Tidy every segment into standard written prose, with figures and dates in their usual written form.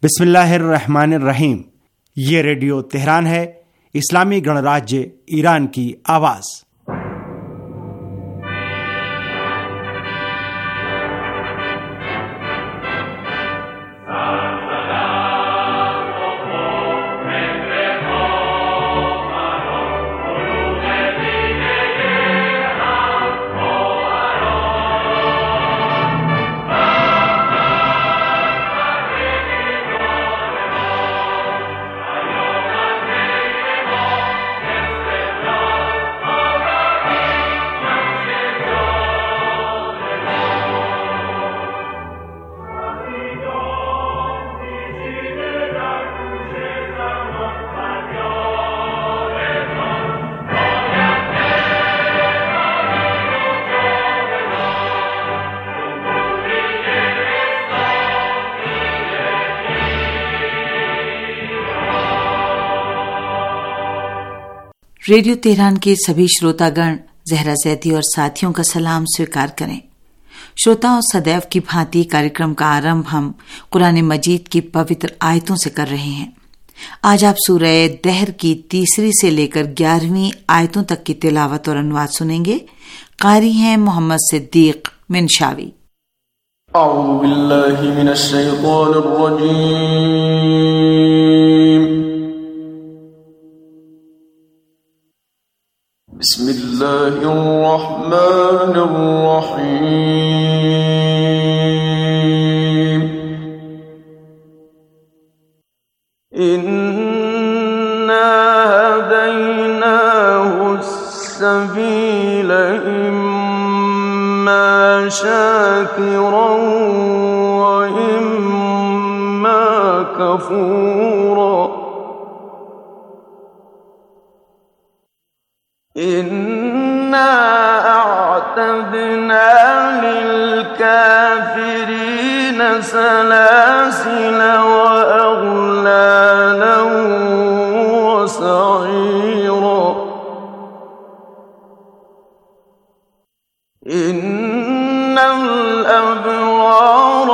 बिस्मिल्लाहिर्रहमानिर्रहीम। ये radio Tehran है, इस्लामी गणराज्य ईरान की आवाज़। रेडियो तेहरान के सभी श्रोतागण जहरा जैदी और साथियों का सलाम स्वीकार करें। श्रोताओं, सदैव की भांति कार्यक्रम का आरंभ हम कुरान मजीद की पवित्र आयतों से कर रहे हैं। आज आप सूरह दहर की 3 से लेकर 11वीं आयतों तक की तिलावत और अनुवाद सुनेंगे। कारी हैं मोहम्मद सिद्दीक मिनशावी। अऊज़ु बिल्लाहि मिनश शैतानिर रजीम। बिस्मिल्लाहिर्रहमानिर्रहीम। इन्ना हदैनाहुस्सबील इम्मा शाकिरन व इम्मा कफूरा। इन्ना अअतदना लिलकाफिरीन सलासिल व अग़लालन व सईरा। इन्नल अबरार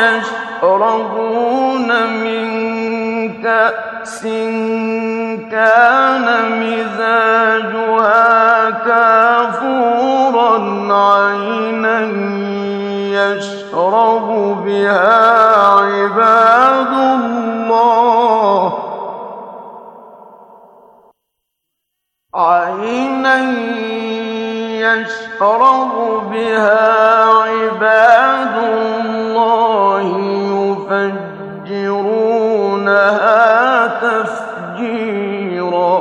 यशरबून मिन कअसिन कान मिजाजुहा काफूरन ऐनन यशरबु बिहा इबादुल्लाह ऐनन यशरबु बिहा इबादुल्लाह युफज्जिरूनहा तफजीरा।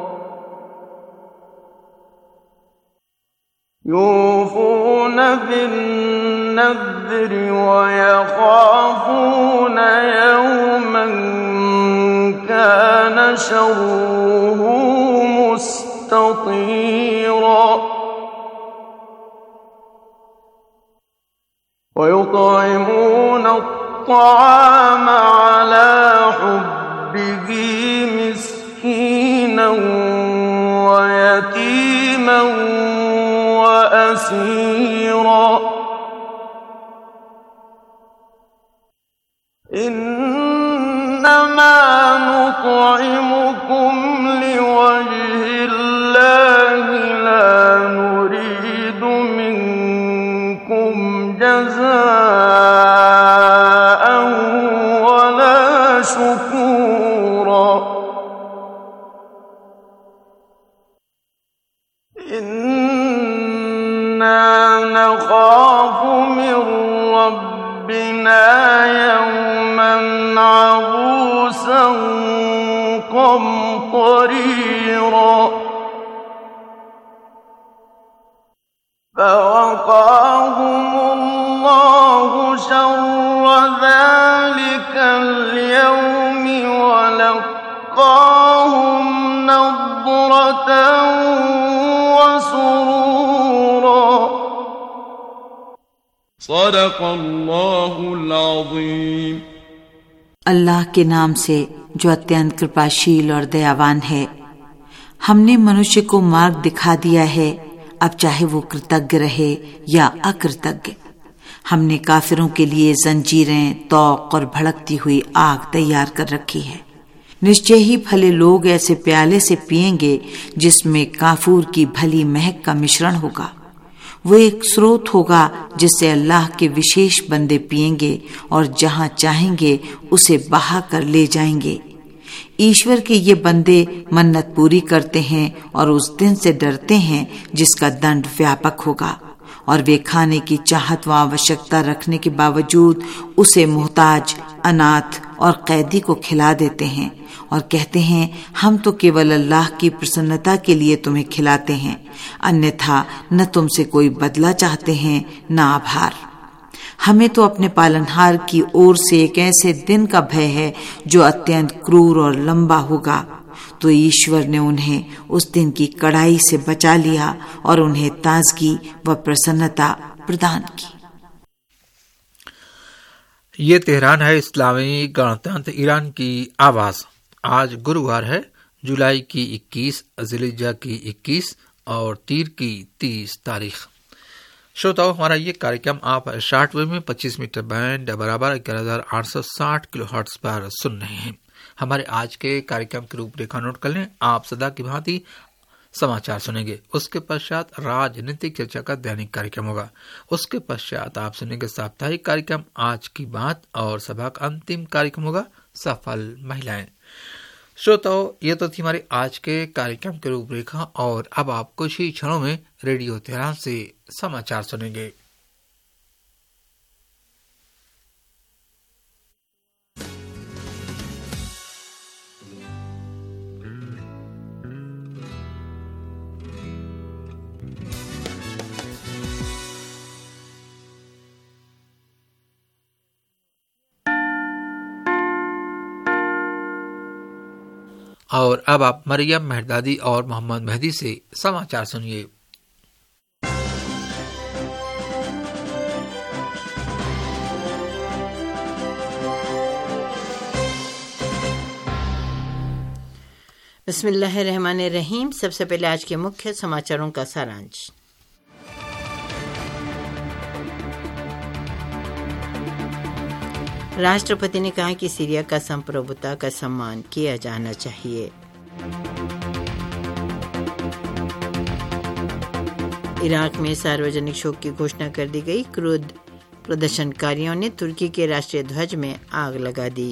यूफून बिन्नज़्रि व यख़ाफ़ून यौमन कान शर्रुहु मुस्ततीरा। व युطعمون الطعام على حبه مسكينا ويتيما وأسيرا। إنما نطعمكم لوجه الله لا نريد منكم جزاء ولا شكورا। نخاف من ربنا يوما عبوسا قمطريرا। فوقاهم الله شر ذلك اليوم ولقاهم نضرة وسرورا। صدق الله العظيم। अल्लाह के नाम से जो अत्यंत कृपाशील और दयावान है। हमने मनुष्य को मार्ग दिखा दिया है, अब चाहे वो कृतज्ञ रहे या अकृतज्ञ। हमने काफिरों के लिए जंजीरें, तौक और भड़कती हुई आग तैयार कर रखी है। निश्चय ही भले लोग ऐसे प्याले से पिएंगे जिसमें काफूर की भली महक का मिश्रण होगा। वो एक स्रोत होगा जिससे अल्लाह के विशेष बंदे पिएंगे और जहां चाहेंगे उसे बहा कर ले जाएंगे। ईश्वर के ये बंदे मन्नत पूरी करते हैं और उस दिन से डरते हैं जिसका दंड व्यापक होगा, और वे खाने की चाहत व आवश्यकता रखने के बावजूद उसे मोहताज, अनाथ और कैदी को खिला देते हैं और कहते हैं हम तो केवल अल्लाह की प्रसन्नता के लिए तुम्हें खिलाते हैं, अन्यथा न तुमसे कोई बदला चाहते हैं न आभार। हमें तो अपने पालनहार की ओर से एक ऐसे दिन का भय है जो अत्यंत क्रूर और लंबा होगा। तो ईश्वर ने उन्हें उस दिन की कड़ाई से बचा लिया और उन्हें ताजगी व प्रसन्नता प्रदान की। ये तेहरान है इस्लामी गणतंत्र ईरान की आवाज। आज गुरुवार है, जुलाई की 21, ज़िलहिज्जा की 21 और तीर की 30 तारीख। श्रोताओं, हमारा ये कार्यक्रम आप शॉर्टवेव में 25 मीटर बैंड बराबर 11,860 किलोहर्ट्ज पर सुन रहे हैं। हमारे आज के कार्यक्रम की रूपरेखा नोट कर लें। आप सदा की भांति समाचार सुनेंगे, उसके पश्चात राजनीतिक चर्चा का दैनिक कार्यक्रम होगा, उसके पश्चात आप सुनेंगे साप्ताहिक कार्यक्रम आज की बात, और सभा का अंतिम कार्यक्रम होगा सफल महिलाएं। श्रोताओं, ये तो थी हमारे आज के कार्यक्रम की रूपरेखा, और अब आप कुछ ही क्षणों में रेडियो तेहरान से समाचार सुनेंगे। और अब आप मरियम मेहरदादी और मोहम्मद मेहदी से समाचार सुनिए। बिस्मिल्लाहिर्रहमानिर्रहीम। सबसे पहले आज के मुख्य समाचारों का सारांश। राष्ट्रपति ने कहा कि सीरिया का संप्रभुता का सम्मान किया जाना चाहिए। इराक में सार्वजनिक शोक की घोषणा कर दी गई। क्रुद्ध प्रदर्शनकारियों ने तुर्की के राष्ट्रीय ध्वज में आग लगा दी।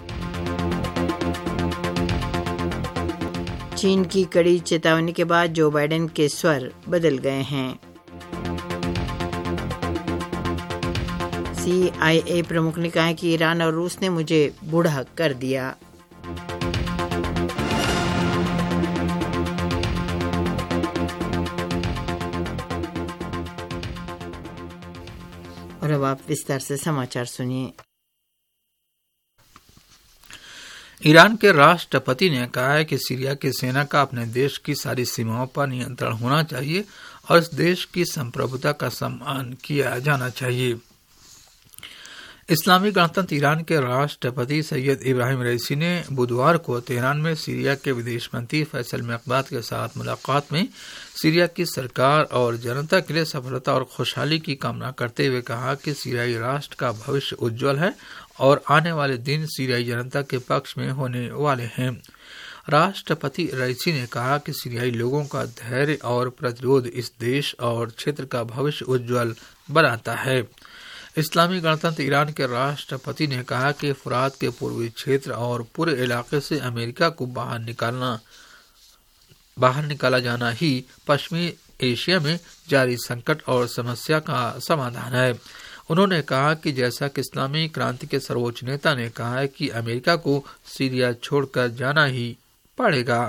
चीन की कड़ी चेतावनी के बाद जो बाइडेन के स्वर बदल गए हैं। CIA प्रमुख ने कहा कि ईरान और रूस ने मुझे बूढ़ा कर दिया। और अब आप विस्तार से समाचार सुनिए। ईरान के राष्ट्रपति ने कहा है कि सीरिया की सेना का अपने देश की सारी सीमाओं पर नियंत्रण होना चाहिए और इस देश की संप्रभुता का सम्मान किया जाना चाहिए। इस्लामी गणतंत्र ईरान के राष्ट्रपति सैयद इब्राहिम रईसी ने बुधवार को तेहरान में सीरिया के विदेश मंत्री फैसल मेकबात के साथ मुलाकात में सीरिया की सरकार और जनता के लिए सफलता और खुशहाली की कामना करते हुए कहा कि सीरियाई राष्ट्र का भविष्य उज्जवल है और आने वाले दिन सीरियाई जनता के पक्ष में होने वाले हैं। राष्ट्रपति रईसी ने कहा कि सीरियाई लोगों का धैर्य और प्रतिरोध इस देश और क्षेत्र का भविष्य उज्जवल बनाता है। इस्लामी गणतंत्र ईरान के राष्ट्रपति ने कहा कि फुरात के पूर्वी क्षेत्र और पूरे इलाके से अमेरिका को बाहर निकाला जाना ही पश्चिमी एशिया में जारी संकट और समस्या का समाधान है। उन्होंने कहा कि जैसा कि इस्लामी क्रांति के सर्वोच्च नेता ने कहा है कि अमेरिका को सीरिया छोड़कर जाना ही पड़ेगा।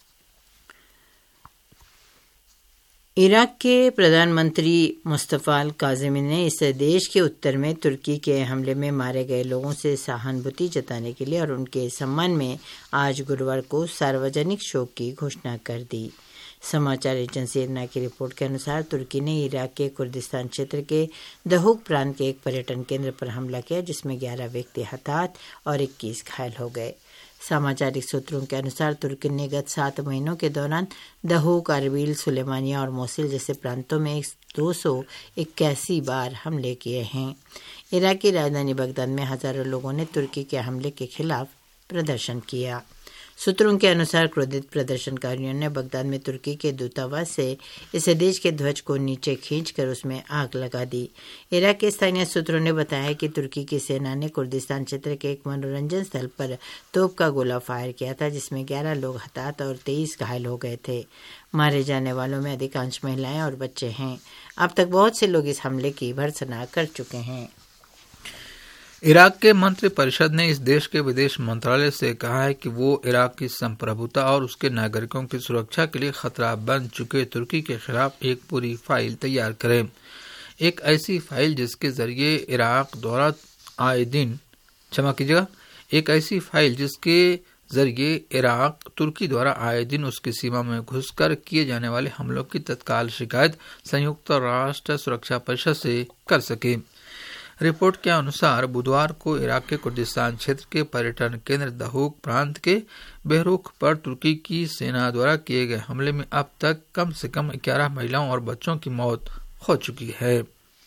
इराक के प्रधानमंत्री मुस्तफा अल काज़िमी ने इस देश के उत्तर में तुर्की के हमले में मारे गए लोगों से सहानुभूति जताने के लिए और उनके सम्मान में आज गुरुवार को सार्वजनिक शोक की घोषणा कर दी। समाचार एजेंसी इरना की रिपोर्ट के अनुसार तुर्की ने इराक के कुर्दिस्तान क्षेत्र के दहुक प्रांत के एक पर्यटन केंद्र पर हमला किया जिसमें 11 व्यक्ति हताहत और 21 घायल हो गए। समाचारिक सूत्रों के अनुसार तुर्की ने गत 7 महीनों के दौरान दहूक, अरबिल, सुलेमानिया और मोसिल जैसे प्रांतों में 281 बार हमले किए हैं। इराक की राजधानी बगदाद में हजारों लोगों ने तुर्की के हमले के खिलाफ प्रदर्शन किया। सूत्रों के अनुसार क्रोधित प्रदर्शनकारियों ने बगदाद में तुर्की के दूतावास से इस देश के ध्वज को नीचे खींचकर उसमें आग लगा दी। इराक के स्थानीय सूत्रों ने बताया कि तुर्की की सेना ने कुर्दिस्तान क्षेत्र के एक मनोरंजन स्थल पर तोप का गोला फायर किया था, जिसमें 11 लोग हताहत और 23 घायल हो गए थे। मारे जाने वालों में अधिकांश महिलाएं और बच्चे हैं। अब तक बहुत से लोग इस हमले की भर्त्सना कर चुके हैं। इराक के मंत्रिपरिषद ने इस देश के विदेश मंत्रालय से कहा है कि वो इराक की संप्रभुता और उसके नागरिकों की सुरक्षा के लिए खतरा बन चुके तुर्की के खिलाफ एक पूरी फाइल तैयार करें। एक ऐसी फाइल जिसके जरिए इराक द्वारा आए दिन एक ऐसी फाइल जिसके जरिए इराक तुर्की द्वारा आए दिन उसकी सीमा में घुसकर किए जाने वाले हमलों की तत्काल शिकायत संयुक्त राष्ट्र सुरक्षा परिषद से कर सके। रिपोर्ट के अनुसार बुधवार को इराक के कुर्दिस्तान क्षेत्र के पर्यटन केंद्र दहूक प्रांत के बेहरुख पर तुर्की की सेना द्वारा किए गए हमले में अब तक कम से कम 11 महिलाओं और बच्चों की मौत हो चुकी है।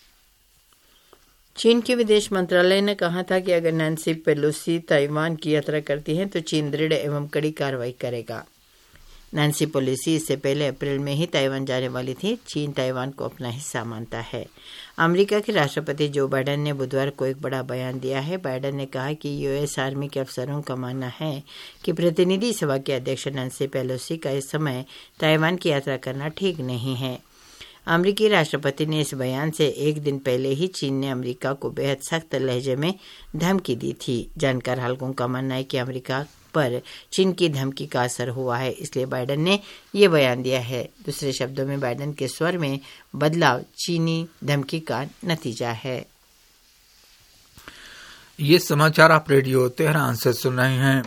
चीन के विदेश मंत्रालय ने कहा था कि अगर नैन्सी पेलोसी ताइवान की यात्रा करती हैं तो चीन दृढ़ एवं कड़ी कार्रवाई करेगा। नैन्सी पेलोसी इससे पहले अप्रैल में ही ताइवान जाने वाली थी। चीन ताइवान को अपना हिस्सा मानता है। अमेरिका के राष्ट्रपति जो बाइडेन ने बुधवार को एक बड़ा बयान दिया है। बाइडेन ने कहा कि यूएस आर्मी के अफसरों का मानना है कि प्रतिनिधि सभा के अध्यक्ष नैन्सी पेलोसी का इस समय ताइवान की यात्रा करना ठीक नहीं है। अमेरिकी राष्ट्रपति ने इस बयान से एक दिन पहले ही चीन ने अमेरिका को बेहद सख्त लहजे में धमकी दी थी। जानकार हलकों का मानना है कि अमेरिका पर चीन की धमकी का असर हुआ है, इसलिए बाइडेन ने ये बयान दिया है। दूसरे शब्दों में बाइडेन के स्वर में बदलाव चीनी धमकी का नतीजा है। ये समाचार आप रेडियो तेहरान से सुन रहे हैं।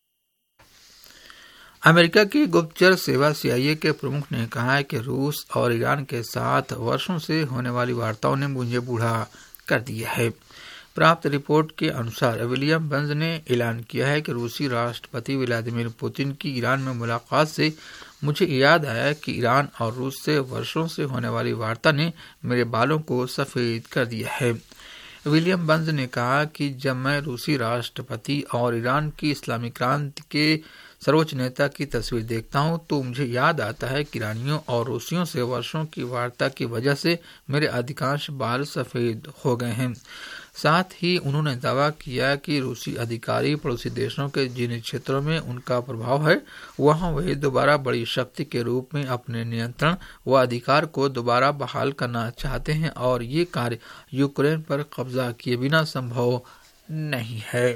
अमेरिका की गुप्तचर सेवा CIA के प्रमुख ने कहा है कि रूस और ईरान के साथ वर्षों से होने वाली वार्ताओं ने मुझे बूढ़ा कर दिया है। प्राप्त रिपोर्ट के अनुसार विलियम बंज ने ऐलान किया है कि रूसी राष्ट्रपति व्लादिमीर पुतिन की ईरान में मुलाकात से मुझे याद आया कि ईरान और रूस से वर्षों से होने वाली वार्ता ने मेरे बालों को सफेद कर दिया है। विलियम बंज ने कहा कि जब मैं रूसी राष्ट्रपति और ईरान की इस्लामी क्रांति के सर्वोच्च नेता की तस्वीर देखता हूं तो मुझे याद आता है कि ईरानियों और रूसियों से वर्षों की वार्ता की वजह से मेरे अधिकांश बाल सफेद हो गए हैं। साथ ही उन्होंने दावा किया कि रूसी अधिकारी पड़ोसी देशों के जिन क्षेत्रों में उनका प्रभाव है वहां वे दोबारा बड़ी शक्ति के रूप में अपने नियंत्रण व अधिकार को दोबारा बहाल करना चाहते हैं और ये कार्य यूक्रेन पर कब्जा किए बिना संभव नहीं है।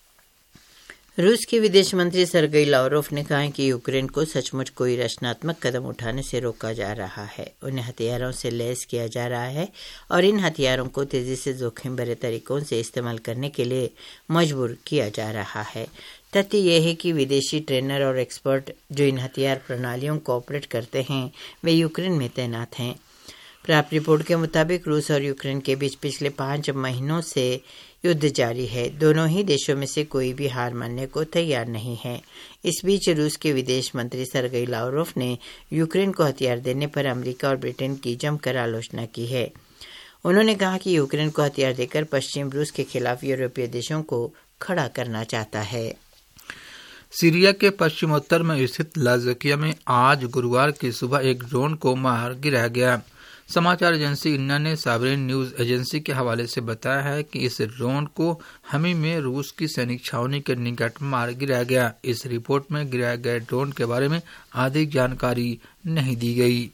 रूस के विदेश मंत्री सर्गेई लावरोव ने कहा कि यूक्रेन को सचमुच कोई रचनात्मक कदम उठाने से रोका जा रहा है। उन्हें हथियारों से लैस किया जा रहा है और इन हथियारों को तेजी से जोखिम भरे तरीकों से इस्तेमाल करने के लिए मजबूर किया जा रहा है। तथ्य यह है कि विदेशी ट्रेनर और एक्सपर्ट जो इन हथियार प्रणालियों को ऑपरेट करते हैं वे यूक्रेन में तैनात हैं। प्राप्त रिपोर्ट के मुताबिक रूस और यूक्रेन के बीच पिछले 5 महीनों से युद्ध जारी है। दोनों ही देशों में से कोई भी हार मानने को तैयार नहीं है। इस बीच रूस के विदेश मंत्री सर्गेई लावरोव ने यूक्रेन को हथियार देने पर अमेरिका और ब्रिटेन की जमकर आलोचना की है। उन्होंने कहा कि यूक्रेन को हथियार देकर पश्चिम रूस के खिलाफ यूरोपीय देशों को खड़ा करना चाहता है। सीरिया के पश्चिमोत्तर में स्थित लाज़किया में आज गुरुवार की सुबह एक ड्रोन को मार गिराया गया। समाचार एजेंसी इन्ना ने साबरीन न्यूज एजेंसी के हवाले से बताया है कि इस ड्रोन को हमी में रूस की सैनिक छावनी के निकट मार गिराया गया। इस रिपोर्ट में गिराए गए ड्रोन के बारे में अधिक जानकारी नहीं दी गई।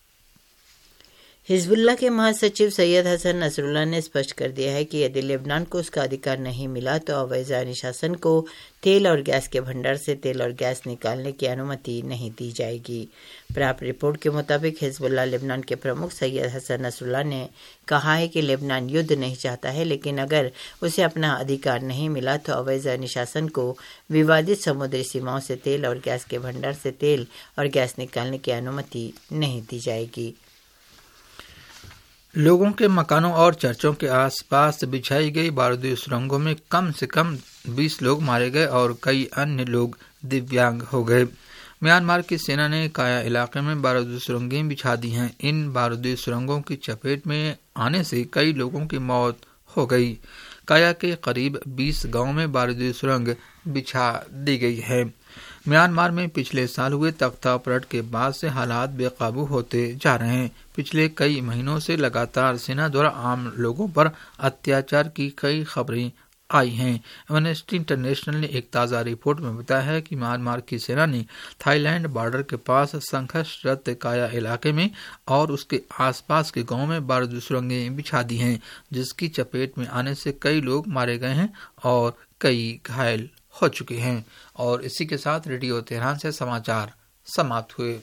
हिजबुल्लाह के महासचिव सैयद हसन नसरुल्लाह ने स्पष्ट कर दिया है कि यदि लेबनान को उसका अधिकार नहीं मिला तो अवैधानिक शासन को तेल और गैस के भंडार से तेल और गैस निकालने की अनुमति नहीं दी जाएगी। प्राप्त रिपोर्ट के मुताबिक हिजबुल्लाह लेबनान के प्रमुख सैयद हसन नसरुल्लाह ने कहा है कि लेबनान युद्ध नहीं चाहता है, लेकिन अगर उसे अपना अधिकार नहीं मिला तो अवैधानिक शासन को विवादित समुद्री सीमाओं से तेल और गैस के भंडार से तेल और गैस निकालने की अनुमति नहीं दी जाएगी। लोगों के मकानों और चर्चों के आसपास बिछाई गई बारूदी सुरंगों में कम से कम 20 लोग मारे गए और कई अन्य लोग दिव्यांग हो गए। म्यांमार की सेना ने काया इलाके में बारूदी सुरंगें बिछा दी हैं। इन बारूदी सुरंगों की चपेट में आने से कई लोगों की मौत हो गई। काया के करीब 20 गांवों में बारूदी सुरंग बिछा दी गई है। म्यांमार में पिछले साल हुए तख्ता पलट के बाद से हालात बेकाबू होते जा रहे हैं। पिछले कई महीनों से लगातार सेना द्वारा आम लोगों पर अत्याचार की कई खबरें आई हैं। एमनेस्टी इंटरनेशनल ने एक ताज़ा रिपोर्ट में बताया है कि म्यांमार की सेना ने थाईलैंड बॉर्डर के पास संघर्षरत काया इलाके में और उसके आसपास के गांवों में बारूदी सुरंगें बिछा दी हैं, जिसकी चपेट में आने से कई लोग मारे गए हैं और कई घायल हो चुके हैं। और इसी के साथ रेडियो तेहरान से समाचार समाप्त हुए।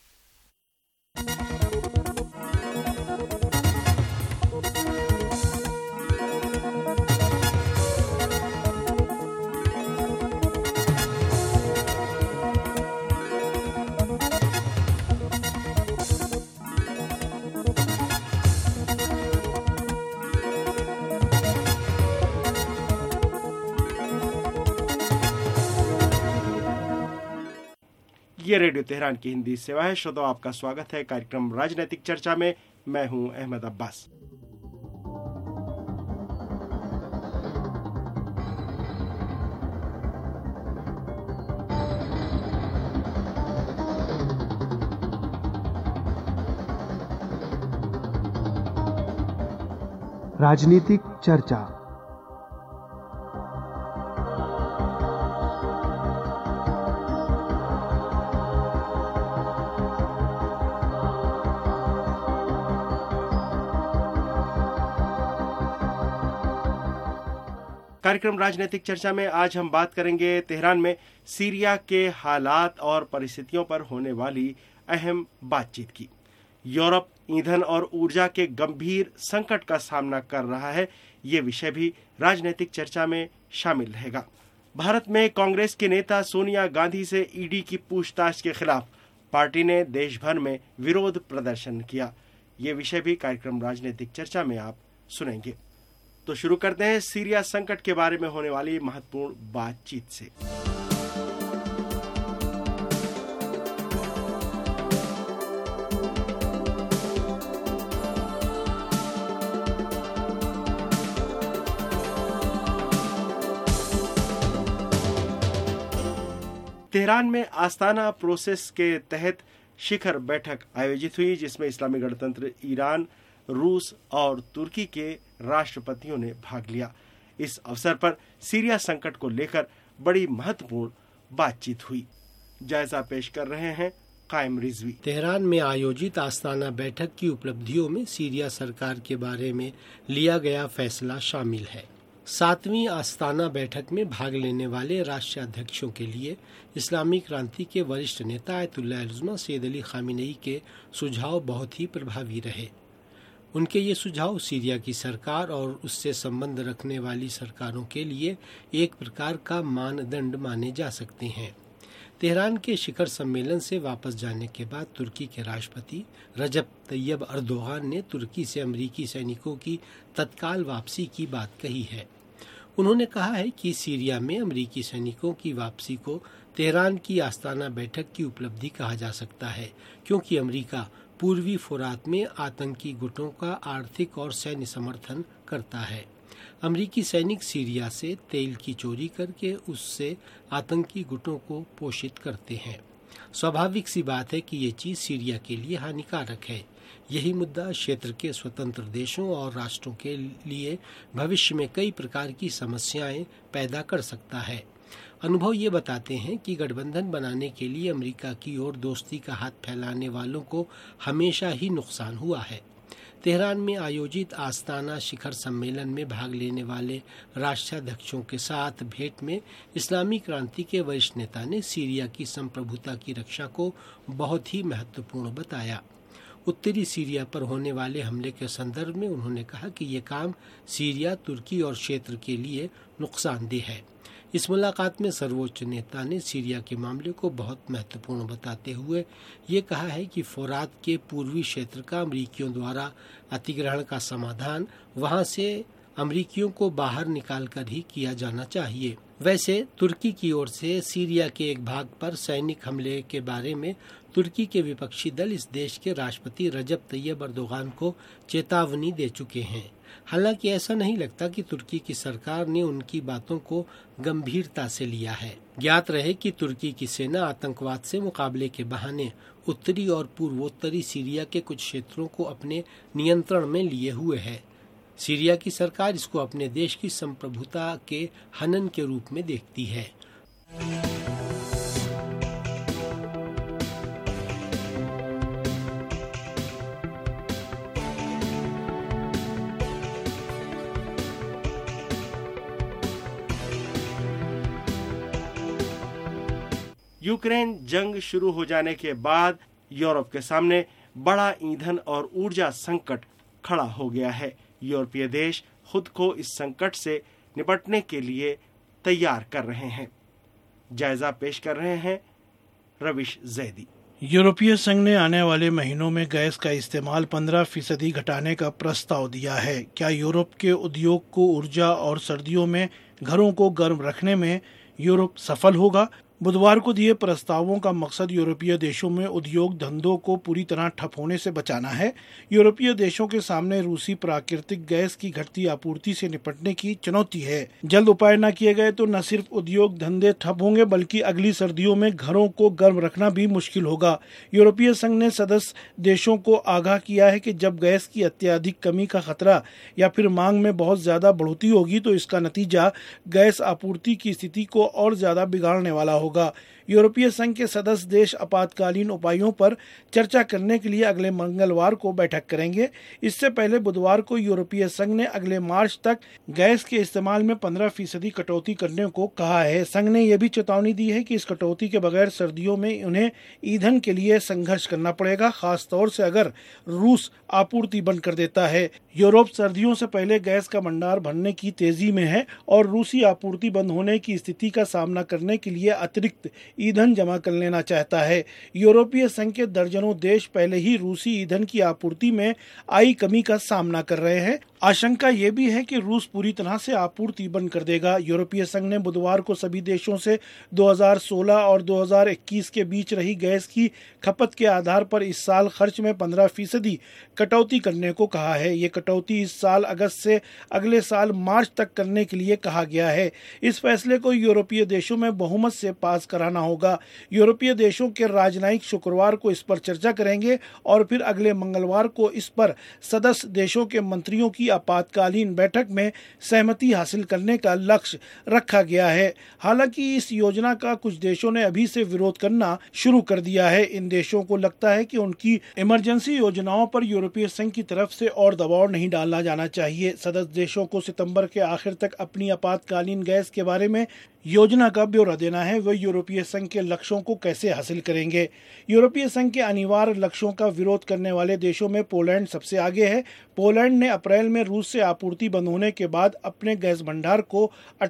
ये रेडियो तेहरान की हिंदी सेवा है। श्रोताओं, आपका स्वागत है कार्यक्रम राजनीतिक चर्चा में। मैं हूं अहमद अब्बास। राजनीतिक चर्चा। कार्यक्रम राजनीतिक चर्चा में आज हम बात करेंगे तेहरान में सीरिया के हालात और परिस्थितियों पर होने वाली अहम बातचीत की। यूरोप ईंधन और ऊर्जा के गंभीर संकट का सामना कर रहा है। ये विषय भी राजनीतिक चर्चा में शामिल रहेगा। भारत में कांग्रेस के नेता सोनिया गांधी से ईडी की पूछताछ के खिलाफ पार्टी ने देश भर में विरोध प्रदर्शन किया। ये विषय भी कार्यक्रम राजनीतिक चर्चा में आप सुनेंगे। तो शुरू करते हैं सीरिया संकट के बारे में होने वाली महत्वपूर्ण बातचीत से। तेहरान में आस्ताना प्रोसेस के तहत शिखर बैठक आयोजित हुई, जिसमें इस्लामी गणतंत्र ईरान, रूस और तुर्की के राष्ट्रपतियों ने भाग लिया। इस अवसर पर सीरिया संकट को लेकर बड़ी महत्वपूर्ण बातचीत हुई। जायजा पेश कर रहे हैं कायम रिजवी। तेहरान में आयोजित आस्ताना बैठक की उपलब्धियों में सीरिया सरकार के बारे में लिया गया फैसला शामिल है। 7वीं आस्ताना बैठक में भाग लेने वाले राष्ट्रीय अध्यक्षों के लिए इस्लामी क्रांति के वरिष्ठ नेता आयतुल्लाह अल-उज़्मा सैयद अली खामेनेई के सुझाव बहुत ही प्रभावी रहे। उनके ये सुझाव सीरिया की सरकार और उससे संबंध रखने वाली सरकारों के लिए एक प्रकार का मानदंड माने जा सकते हैं। तेहरान के शिखर सम्मेलन से वापस जाने के बाद तुर्की के राष्ट्रपति रजब तैयब अर्दोगान ने तुर्की से अमेरिकी सैनिकों की तत्काल वापसी की बात कही है। उन्होंने कहा है कि सीरिया में अमेरिकी सैनिकों की वापसी को तेहरान की आस्ताना बैठक की उपलब्धि कहा जा सकता है, क्योंकि अमेरिका पूर्वी फुरात में आतंकी गुटों का आर्थिक और सैन्य समर्थन करता है। अमेरिकी सैनिक सीरिया से तेल की चोरी करके उससे आतंकी गुटों को पोषित करते हैं। स्वाभाविक सी बात है कि ये चीज सीरिया के लिए हानिकारक है। यही मुद्दा क्षेत्र के स्वतंत्र देशों और राष्ट्रों के लिए भविष्य में कई प्रकार की समस्याएं पैदा कर सकता है। अनुभव ये बताते हैं कि गठबंधन बनाने के लिए अमेरिका की ओर दोस्ती का हाथ फैलाने वालों को हमेशा ही नुकसान हुआ है। तेहरान में आयोजित आस्ताना शिखर सम्मेलन में भाग लेने वाले राष्ट्राध्यक्षों के साथ भेंट में इस्लामी क्रांति के वरिष्ठ नेता ने सीरिया की संप्रभुता की रक्षा को बहुत ही महत्वपूर्ण बताया। उत्तरी सीरिया पर होने वाले हमले के संदर्भ में उन्होंने कहा कि ये काम सीरिया, तुर्की और क्षेत्र के लिए नुकसानदेह है। इस मुलाकात में सर्वोच्च नेता ने सीरिया के मामले को बहुत महत्वपूर्ण बताते हुए ये कहा है कि फोरात के पूर्वी क्षेत्र का अमरीकियों द्वारा अतिग्रहण का समाधान वहां से अमरीकियों को बाहर निकालकर ही किया जाना चाहिए। वैसे तुर्की की ओर से सीरिया के एक भाग पर सैनिक हमले के बारे में तुर्की के विपक्षी दल इस देश के राष्ट्रपति रजब तैयब अर्दोगान को चेतावनी दे चुके हैं। हालांकि ऐसा नहीं लगता कि तुर्की की सरकार ने उनकी बातों को गंभीरता से लिया है। ज्ञात रहे कि तुर्की की सेना आतंकवाद से मुकाबले के बहाने उत्तरी और पूर्वोत्तरी सीरिया के कुछ क्षेत्रों को अपने नियंत्रण में लिए हुए है। सीरिया की सरकार इसको अपने देश की संप्रभुता के हनन के रूप में देखती है। यूक्रेन जंग शुरू हो जाने के बाद यूरोप के सामने बड़ा ईंधन और ऊर्जा संकट खड़ा हो गया है। यूरोपीय देश खुद को इस संकट से निपटने के लिए तैयार कर रहे हैं। जायजा पेश कर रहे हैं रविश जैदी। यूरोपीय संघ ने आने वाले महीनों में गैस का इस्तेमाल 15% घटाने का प्रस्ताव दिया है। क्या यूरोप के उद्योग को ऊर्जा और सर्दियों में घरों को गर्म रखने में यूरोप सफल होगा? बुधवार को दिए प्रस्तावों का मकसद यूरोपीय देशों में उद्योग धंधों को पूरी तरह ठप होने से बचाना है। यूरोपीय देशों के सामने रूसी प्राकृतिक गैस की घटती आपूर्ति से निपटने की चुनौती है। जल्द उपाय न किए गए तो न सिर्फ उद्योग धंधे ठप होंगे बल्कि अगली सर्दियों में घरों को गर्म रखना भी मुश्किल होगा। यूरोपीय संघ ने सदस्य देशों को आगाह किया है कि जब गैस की अत्यधिक कमी का खतरा या फिर मांग में बहुत ज्यादा बढ़ोतरी होगी तो इसका नतीजा गैस आपूर्ति की स्थिति को और ज्यादा बिगाड़ने वाला होगा। यूरोपीय संघ के सदस्य देश आपातकालीन उपायों पर चर्चा करने के लिए अगले मंगलवार को बैठक करेंगे। इससे पहले बुधवार को यूरोपीय संघ ने अगले मार्च तक गैस के इस्तेमाल में 15% कटौती करने को कहा है। संघ ने यह भी चेतावनी दी है कि इस कटौती के बगैर सर्दियों में उन्हें ईंधन के लिए संघर्ष करना पड़ेगा, खासतौर से अगर रूस आपूर्ति बंद कर देता है। यूरोप सर्दियों से पहले गैस का भंडार भरने की तेजी में है और रूसी आपूर्ति बंद होने की स्थिति का सामना करने के लिए अतिरिक्त ईंधन जमा कर लेना चाहता है। यूरोपीय संघ के दर्जनों देश पहले ही रूसी ईंधन की आपूर्ति में आई कमी का सामना कर रहे हैं। आशंका ये भी है कि रूस पूरी तरह से आपूर्ति बंद कर देगा। यूरोपीय संघ ने बुधवार को सभी देशों से 2016 और 2021 के बीच रही गैस की खपत के आधार पर इस साल खर्च में 15% कटौती करने को कहा है। ये कटौती इस साल अगस्त से अगले साल मार्च तक करने के लिए कहा गया है। इस फैसले को यूरोपीय देशों में बहुमत से पास कराना होगा। यूरोपीय देशों के राजनयिक शुक्रवार को इस पर चर्चा करेंगे और फिर अगले मंगलवार को इस पर सदस्य देशों के मंत्रियों की आपातकालीन बैठक में सहमति हासिल करने का लक्ष्य रखा गया है। हालांकि इस योजना का कुछ देशों ने अभी से विरोध करना शुरू कर दिया है। इन देशों को लगता है कि उनकी इमरजेंसी योजनाओं पर यूरोपीय संघ की तरफ से और दबाव नहीं डालना जाना चाहिए। सदस्य देशों को सितंबर के आखिर तक अपनी आपातकालीन गैस के बारे में योजना का ब्यौरा देना है। वे यूरोपीय संघ के लक्ष्यों को कैसे हासिल करेंगे। यूरोपीय संघ के अनिवार्य लक्ष्यों का विरोध करने वाले देशों में पोलैंड सबसे आगे है। पोलैंड ने अप्रैल में रूस से आपूर्ति बंद होने के बाद अपने गैस भंडार को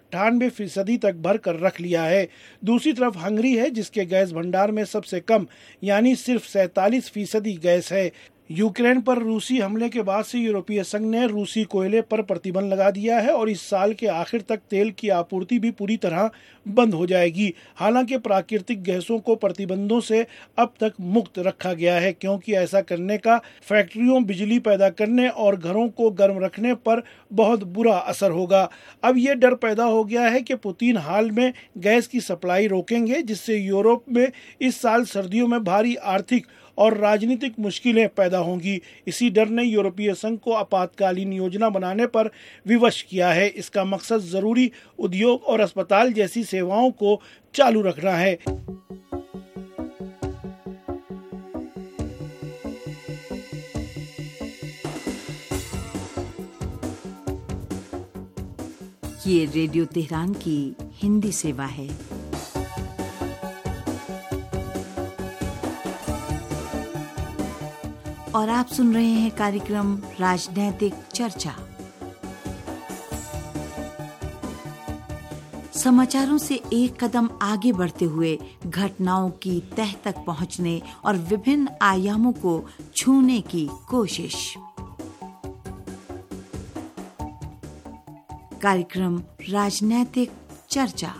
98% तक भर कर रख लिया है। दूसरी तरफ हंगरी है जिसके गैस भंडार में सबसे कम यानी सिर्फ 47% गैस है। यूक्रेन पर रूसी हमले के बाद से यूरोपीय संघ ने रूसी कोयले पर प्रतिबंध लगा दिया है और इस साल के आखिर तक तेल की आपूर्ति भी पूरी तरह बंद हो जाएगी। हालांकि प्राकृतिक गैसों को प्रतिबंधों से अब तक मुक्त रखा गया है क्योंकि ऐसा करने का फैक्ट्रियों, बिजली पैदा करने और घरों को गर्म रखने पर बहुत बुरा असर होगा। अब ये डर पैदा हो गया है कि पुतिन हाल में गैस की सप्लाई रोकेंगे जिससे यूरोप में इस साल सर्दियों में भारी आर्थिक और राजनीतिक मुश्किलें पैदा होंगी। इसी डर ने यूरोपीय संघ को आपातकालीन योजना बनाने पर विवश किया है। इसका मकसद जरूरी उद्योग और अस्पताल जैसी सेवाओं को चालू रखना है। ये रेडियो तेहरान की हिंदी सेवा है। और आप सुन रहे हैं कार्यक्रम राजनैतिक चर्चा। समाचारों से एक कदम आगे बढ़ते हुए घटनाओं की तह तक पहुंचने और विभिन्न आयामों को छूने की कोशिश। कार्यक्रम राजनैतिक चर्चा।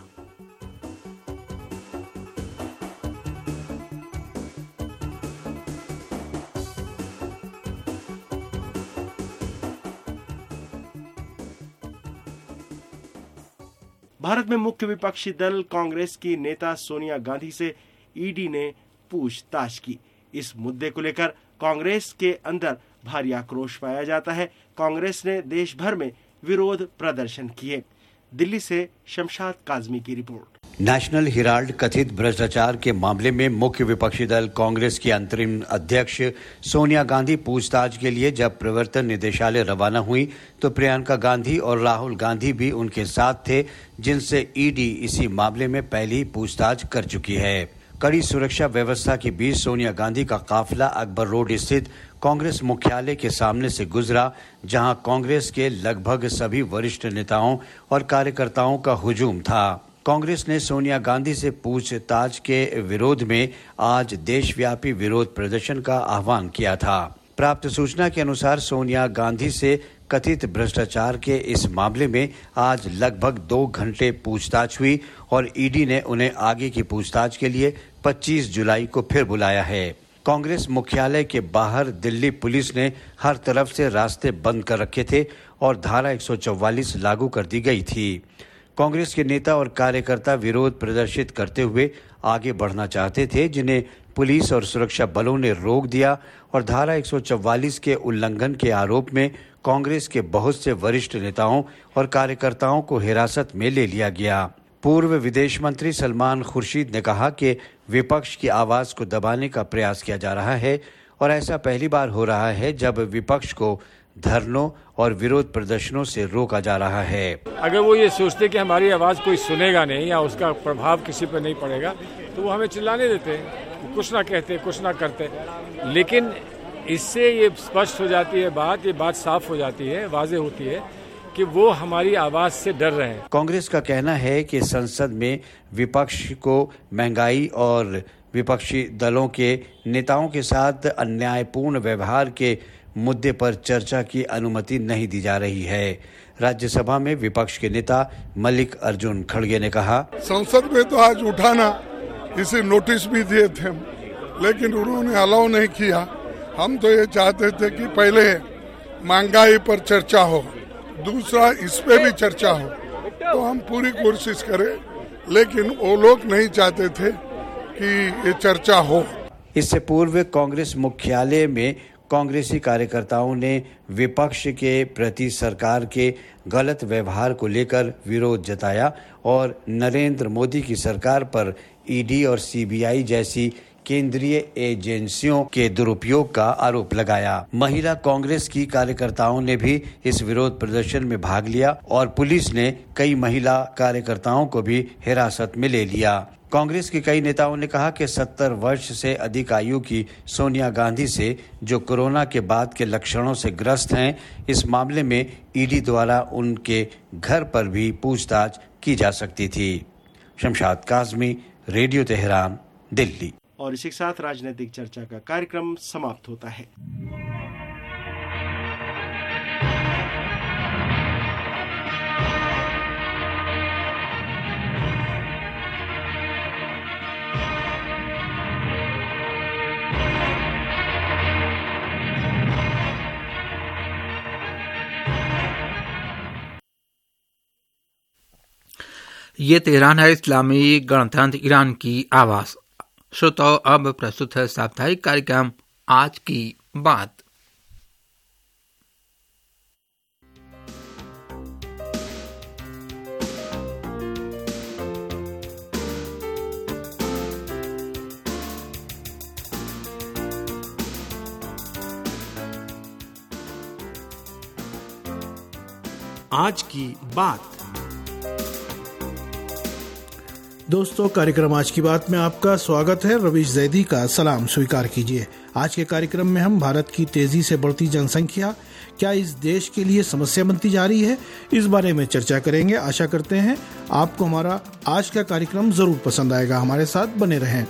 भारत में मुख्य विपक्षी दल कांग्रेस की नेता सोनिया गांधी से ईडी ने पूछताछ की। इस मुद्दे को लेकर कांग्रेस के अंदर भारी आक्रोश पाया जाता है। कांग्रेस ने देश भर में विरोध प्रदर्शन किए। दिल्ली से शमशाद काजमी की रिपोर्ट। नेशनल हेराल्ड कथित भ्रष्टाचार के मामले में मुख्य विपक्षी दल कांग्रेस की अंतरिम अध्यक्ष सोनिया गांधी पूछताछ के लिए जब प्रवर्तन निदेशालय रवाना हुई तो प्रियंका गांधी और राहुल गांधी भी उनके साथ थे, जिनसे ईडी इसी मामले में पहले ही पूछताछ कर चुकी है। कड़ी सुरक्षा व्यवस्था के बीच सोनिया गांधी का काफिला अकबर रोड स्थित कांग्रेस मुख्यालय के सामने से गुजरा, जहां कांग्रेस के लगभग सभी वरिष्ठ नेताओं और कार्यकर्ताओं का हुजूम था। कांग्रेस ने सोनिया गांधी से पूछताछ के विरोध में आज देशव्यापी विरोध प्रदर्शन का आह्वान किया था। प्राप्त सूचना के अनुसार सोनिया गांधी से कथित भ्रष्टाचार के इस मामले में आज लगभग 2 घंटे पूछताछ हुई और ईडी ने उन्हें आगे की पूछताछ के लिए 25 जुलाई को फिर बुलाया है। कांग्रेस मुख्यालय के बाहर दिल्ली पुलिस ने हर तरफ से रास्ते बंद कर रखे थे और धारा 144 लागू कर दी गई थी। कांग्रेस के नेता और कार्यकर्ता विरोध प्रदर्शित करते हुए आगे बढ़ना चाहते थे, जिन्हें पुलिस और सुरक्षा बलों ने रोक दिया और धारा 144 के उल्लंघन के आरोप में कांग्रेस के बहुत से वरिष्ठ नेताओं और कार्यकर्ताओं को हिरासत में ले लिया गया। पूर्व विदेश मंत्री सलमान खुर्शीद ने कहा कि विपक्ष की आवाज को दबाने का प्रयास किया जा रहा है और ऐसा पहली बार हो रहा है जब विपक्ष को धरनों और विरोध प्रदर्शनों से रोका जा रहा है। अगर वो ये सोचते कि हमारी आवाज कोई सुनेगा नहीं या उसका प्रभाव किसी पर नहीं पड़ेगा तो वो हमें चिल्लाने देते, कुछ ना कहते, कुछ ना करते। लेकिन इससे ये स्पष्ट हो जाती है बात, ये बात साफ हो जाती है, वाज़ेह होती है कि वो हमारी आवाज से डर रहे हैं। कांग्रेस का कहना है कि संसद में विपक्ष को महंगाई और विपक्षी दलों के नेताओं के साथ अन्यायपूर्ण व्यवहार के मुद्दे पर चर्चा की अनुमति नहीं दी जा रही है। राज्यसभा में विपक्ष के नेता मल्लिक अर्जुन खड़गे ने कहा, संसद में तो आज उठाना इसे नोटिस भी दिए थे, लेकिन उन्होंने अलाउ नहीं किया। हम तो ये चाहते थे कि पहले महंगाई पर चर्चा हो, दूसरा इस पे भी चर्चा हो, तो हम पूरी कोशिश करें, लेकिन वो लोग नहीं चाहते थे कि ये चर्चा हो। इससे पूर्व कांग्रेस मुख्यालय में कांग्रेसी कार्यकर्ताओं ने विपक्ष के प्रति सरकार के गलत व्यवहार को लेकर विरोध जताया और नरेंद्र मोदी की सरकार पर ईडी और सीबीआई जैसी केंद्रीय एजेंसियों के दुरुपयोग का आरोप लगाया। महिला कांग्रेस की कार्यकर्ताओं ने भी इस विरोध प्रदर्शन में भाग लिया और पुलिस ने कई महिला कार्यकर्ताओं को भी हिरासत में ले लिया। कांग्रेस के कई नेताओं ने कहा कि 70 वर्ष से अधिक आयु की सोनिया गांधी से, जो कोरोना के बाद के लक्षणों से ग्रस्त हैं, इस मामले में ईडी द्वारा उनके घर पर भी पूछताछ की जा सकती थी। Shamshad Kazmi, radio Tehran, Delhi. और इसी के साथ राजनीतिक चर्चा का कार्यक्रम समाप्त होता है। ये तेहरान है, इस्लामी गणतंत्र ईरान की आवाज। श्रोताओं, अब प्रस्तुत है साप्ताहिक कार्यक्रम आज की बात। आज की बात। दोस्तों, कार्यक्रम आज की बात में आपका स्वागत है। रवीश जैदी का सलाम स्वीकार कीजिए। आज के कार्यक्रम में हम भारत की तेजी से बढ़ती जनसंख्या क्या इस देश के लिए समस्या बनती जा रही है, इस बारे में चर्चा करेंगे। आशा करते हैं आपको हमारा आज का कार्यक्रम जरूर पसंद आएगा। हमारे साथ बने रहें।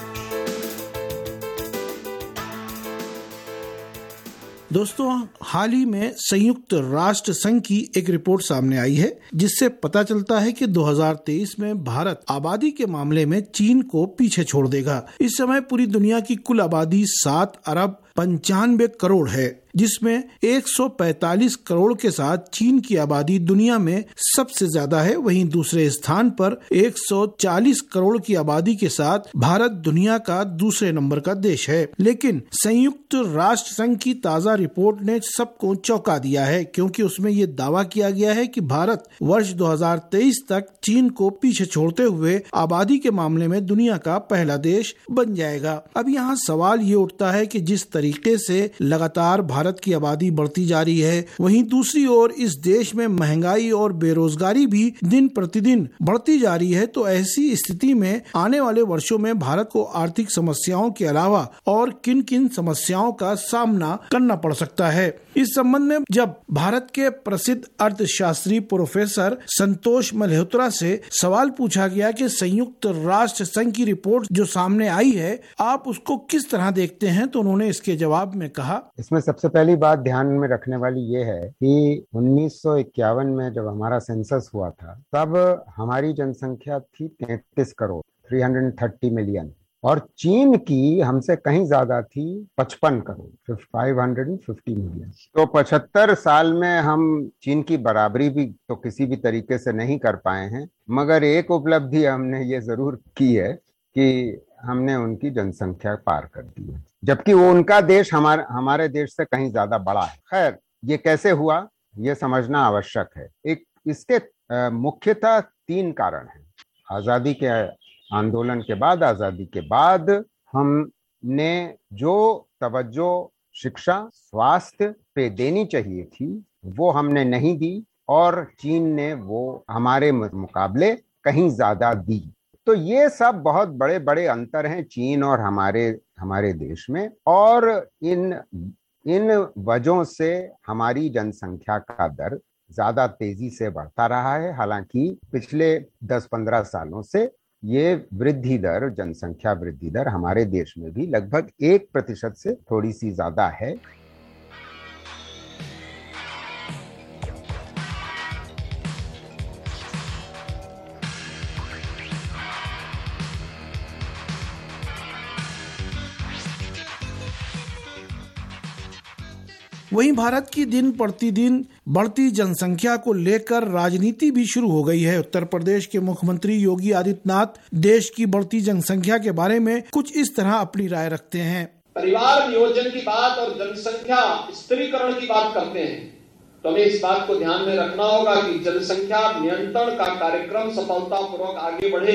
दोस्तों, हाल ही में संयुक्त राष्ट्र संघ की एक रिपोर्ट सामने आई है जिससे पता चलता है कि 2023 में भारत आबादी के मामले में चीन को पीछे छोड़ देगा। इस समय पूरी दुनिया की कुल आबादी 7 अरब 95 करोड़ है, जिसमें 145 करोड़ के साथ चीन की आबादी दुनिया में सबसे ज्यादा है। वहीं दूसरे स्थान पर 140 करोड़ की आबादी के साथ भारत दुनिया का दूसरे नंबर का देश है। लेकिन संयुक्त राष्ट्र संघ की ताजा रिपोर्ट ने सबको चौंका दिया है, क्योंकि उसमें ये दावा किया गया है कि भारत वर्ष 2023 तक चीन को पीछे छोड़ते हुए आबादी के मामले में दुनिया का पहला देश बन जाएगा। अब यहाँ सवाल ये उठता है कि जिस तरीके से लगातार भारत की आबादी बढ़ती जा रही है, वहीं दूसरी ओर इस देश में महंगाई और बेरोजगारी भी दिन प्रतिदिन बढ़ती जा रही है, तो ऐसी स्थिति में आने वाले वर्षों में भारत को आर्थिक समस्याओं के अलावा और किन किन समस्याओं का सामना करना पड़ सकता है। इस संबंध में जब भारत के प्रसिद्ध अर्थशास्त्री प्रोफेसर संतोष मल्होत्रा से सवाल पूछा गया कि संयुक्त राष्ट्र संघ की रिपोर्ट जो सामने आई है, आप उसको किस तरह देखते हैं, तो उन्होंने इसके जवाब में कहा, इसमें सबसे पहली बात ध्यान में रखने वाली ये है कि 1951 में जब हमारा सेंसस हुआ था, तब हमारी जनसंख्या थी 33 करोड़ 330 मिलियन और चीन की हमसे कहीं ज्यादा थी 55 करोड़ 550 मिलियन। तो 75 साल में हम चीन की बराबरी भी तो किसी भी तरीके से नहीं कर पाए हैं, मगर एक उपलब्धि हमने ये जरूर की है कि हमने उनकी जनसंख्या पार कर दी है, जबकि वो उनका देश हमारे देश से कहीं ज्यादा बड़ा है। खैर, ये कैसे हुआ ये समझना आवश्यक है। इसके मुख्यतः 3 कारण हैं। आजादी के आंदोलन के बाद, आजादी के बाद हमने जो तवज्जो शिक्षा स्वास्थ्य पे देनी चाहिए थी वो हमने नहीं दी और चीन ने वो हमारे मुकाबले कहीं ज्यादा दी। तो ये सब बहुत बड़े बड़े अंतर हैं चीन और हमारे देश में, और इन वजहों से हमारी जनसंख्या का दर ज्यादा तेजी से बढ़ता रहा है। हालांकि पिछले 10-15 सालों से ये वृद्धि दर, जनसंख्या वृद्धि दर हमारे देश में भी लगभग 1% से थोड़ी सी ज्यादा है। वहीं भारत की दिन प्रतिदिन बढ़ती जनसंख्या को लेकर राजनीति भी शुरू हो गई है। उत्तर प्रदेश के मुख्यमंत्री योगी आदित्यनाथ देश की बढ़ती जनसंख्या के बारे में कुछ इस तरह अपनी राय रखते हैं। परिवार नियोजन की बात और जनसंख्या स्त्रीकरण की बात करते हैं, तो हमें इस बात को ध्यान में रखना होगा कि जनसंख्या नियंत्रण का कार्यक्रम सफलतापूर्वक आगे बढ़े,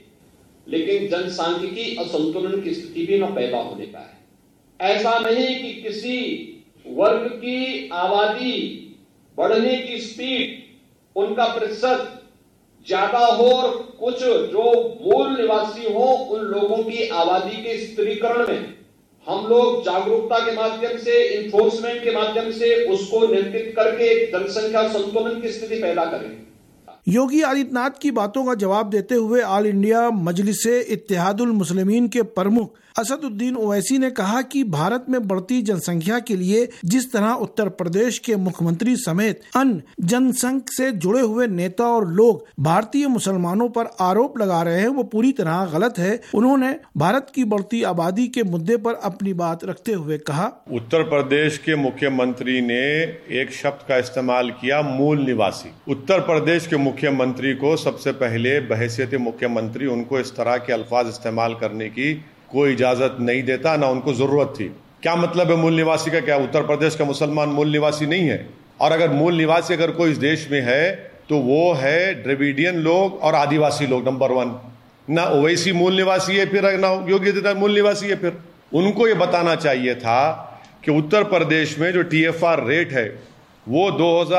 लेकिन जनसांख्यिकी असंतुलन की स्थिति भी न पैदा होने पाए। ऐसा नहीं कि किसी वर्ग की आबादी बढ़ने की स्पीड, उनका प्रतिशत ज्यादा हो और कुछ जो मूल निवासी हो उन लोगों की आबादी के स्त्रीकरण में हम लोग जागरूकता के माध्यम से, इन्फोर्समेंट के माध्यम से उसको नियंत्रित करके जनसंख्या संतुलन की स्थिति पैदा करें। योगी आदित्यनाथ की बातों का जवाब देते हुए ऑल इंडिया मजलिसे इत्तेहादुल मुस्लिमीन के प्रमुख असदुद्दीन ओवैसी ने कहा कि भारत में बढ़ती जनसंख्या के लिए जिस तरह उत्तर प्रदेश के मुख्यमंत्री समेत अन्य जनसंघ से जुड़े हुए नेता और लोग भारतीय मुसलमानों पर आरोप लगा रहे हैं, वो पूरी तरह गलत है। उन्होंने भारत की बढ़ती आबादी के मुद्दे पर अपनी बात रखते हुए कहा, उत्तर प्रदेश के मुख्यमंत्री ने एक शब्द का इस्तेमाल किया, मूल निवासी। उत्तर प्रदेश के मुख्यमंत्री को सबसे पहले बहैसियत मुख्यमंत्री उनको इस तरह के अल्फाज इस्तेमाल करने की कोई इजाजत नहीं देता, ना उनको जरूरत थी। क्या मतलब है मूल निवासी का? क्या उत्तर प्रदेश का मुसलमान मूल निवासी नहीं है? और अगर मूल निवासी अगर कोई इस देश में है तो वो है द्रविडियन लोग और आदिवासी लोग, नंबर 1। ना ओवैसी मूल निवासी है, फिर ना योगी आदित्यनाथ मूल निवासी है। फिर उनको ये बताना चाहिए था कि उत्तर प्रदेश में जो TFR रेट है वो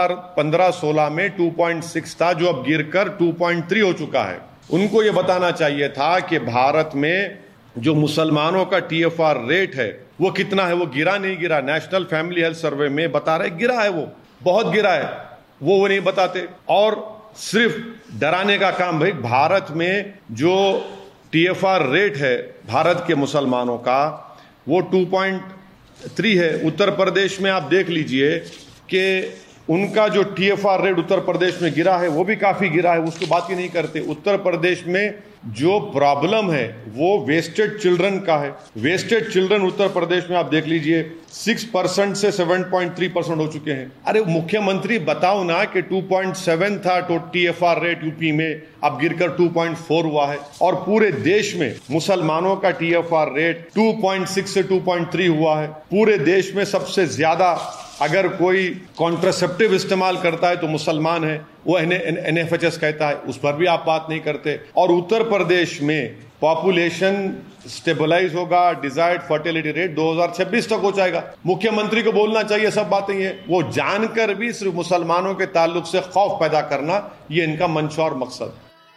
2015-16 में 2.6 था, जो अब गिरकर 2.3 हो चुका है। उनको ये बताना चाहिए था कि भारत में जो मुसलमानों का TFR रेट है वो कितना है, वो गिरा नहीं गिरा, नेशनल फैमिली हेल्थ सर्वे में बता रहे गिरा है, वो बहुत गिरा है, वो नहीं बताते। और सिर्फ डराने का काम। भाई भारत में जो TFR रेट है भारत के मुसलमानों का वो 2.3 है। उत्तर प्रदेश में आप देख लीजिए कि उनका जो TFR रेट उत्तर प्रदेश में गिरा है वो भी काफी गिरा है, उसकी बात ही नहीं करते। उत्तर प्रदेश में जो प्रॉब्लम है वो वेस्टेड चिल्ड्रन का है। वेस्टेड चिल्ड्रन उत्तर प्रदेश में आप देख लीजिए 6% से 7.3% हो चुके हैं। अरे मुख्यमंत्री बताओ ना कि 2.7 था तो TFR रेट यूपी में, अब गिरकर 2.4 हुआ है। और पूरे देश में मुसलमानों का TFR रेट 2.6 से 2.3 हुआ है। पूरे देश में सबसे ज्यादा अगर कोई कॉन्ट्रासेप्टिव इस्तेमाल करता है तो मुसलमान है, वो NFHS कहता है, उस पर भी आप बात नहीं करते। और उत्तर प्रदेश में पॉपुलेशन स्टेबलाइज होगा, डिजायर्ड फर्टिलिटी रेट 2026 तक हो जाएगा। मुख्यमंत्री को बोलना चाहिए सब बातें ये, वो जानकर भी सिर्फ मुसलमानों के ताल्लुक से खौफ पैदा करना, ये इनका मंशा और मकसद।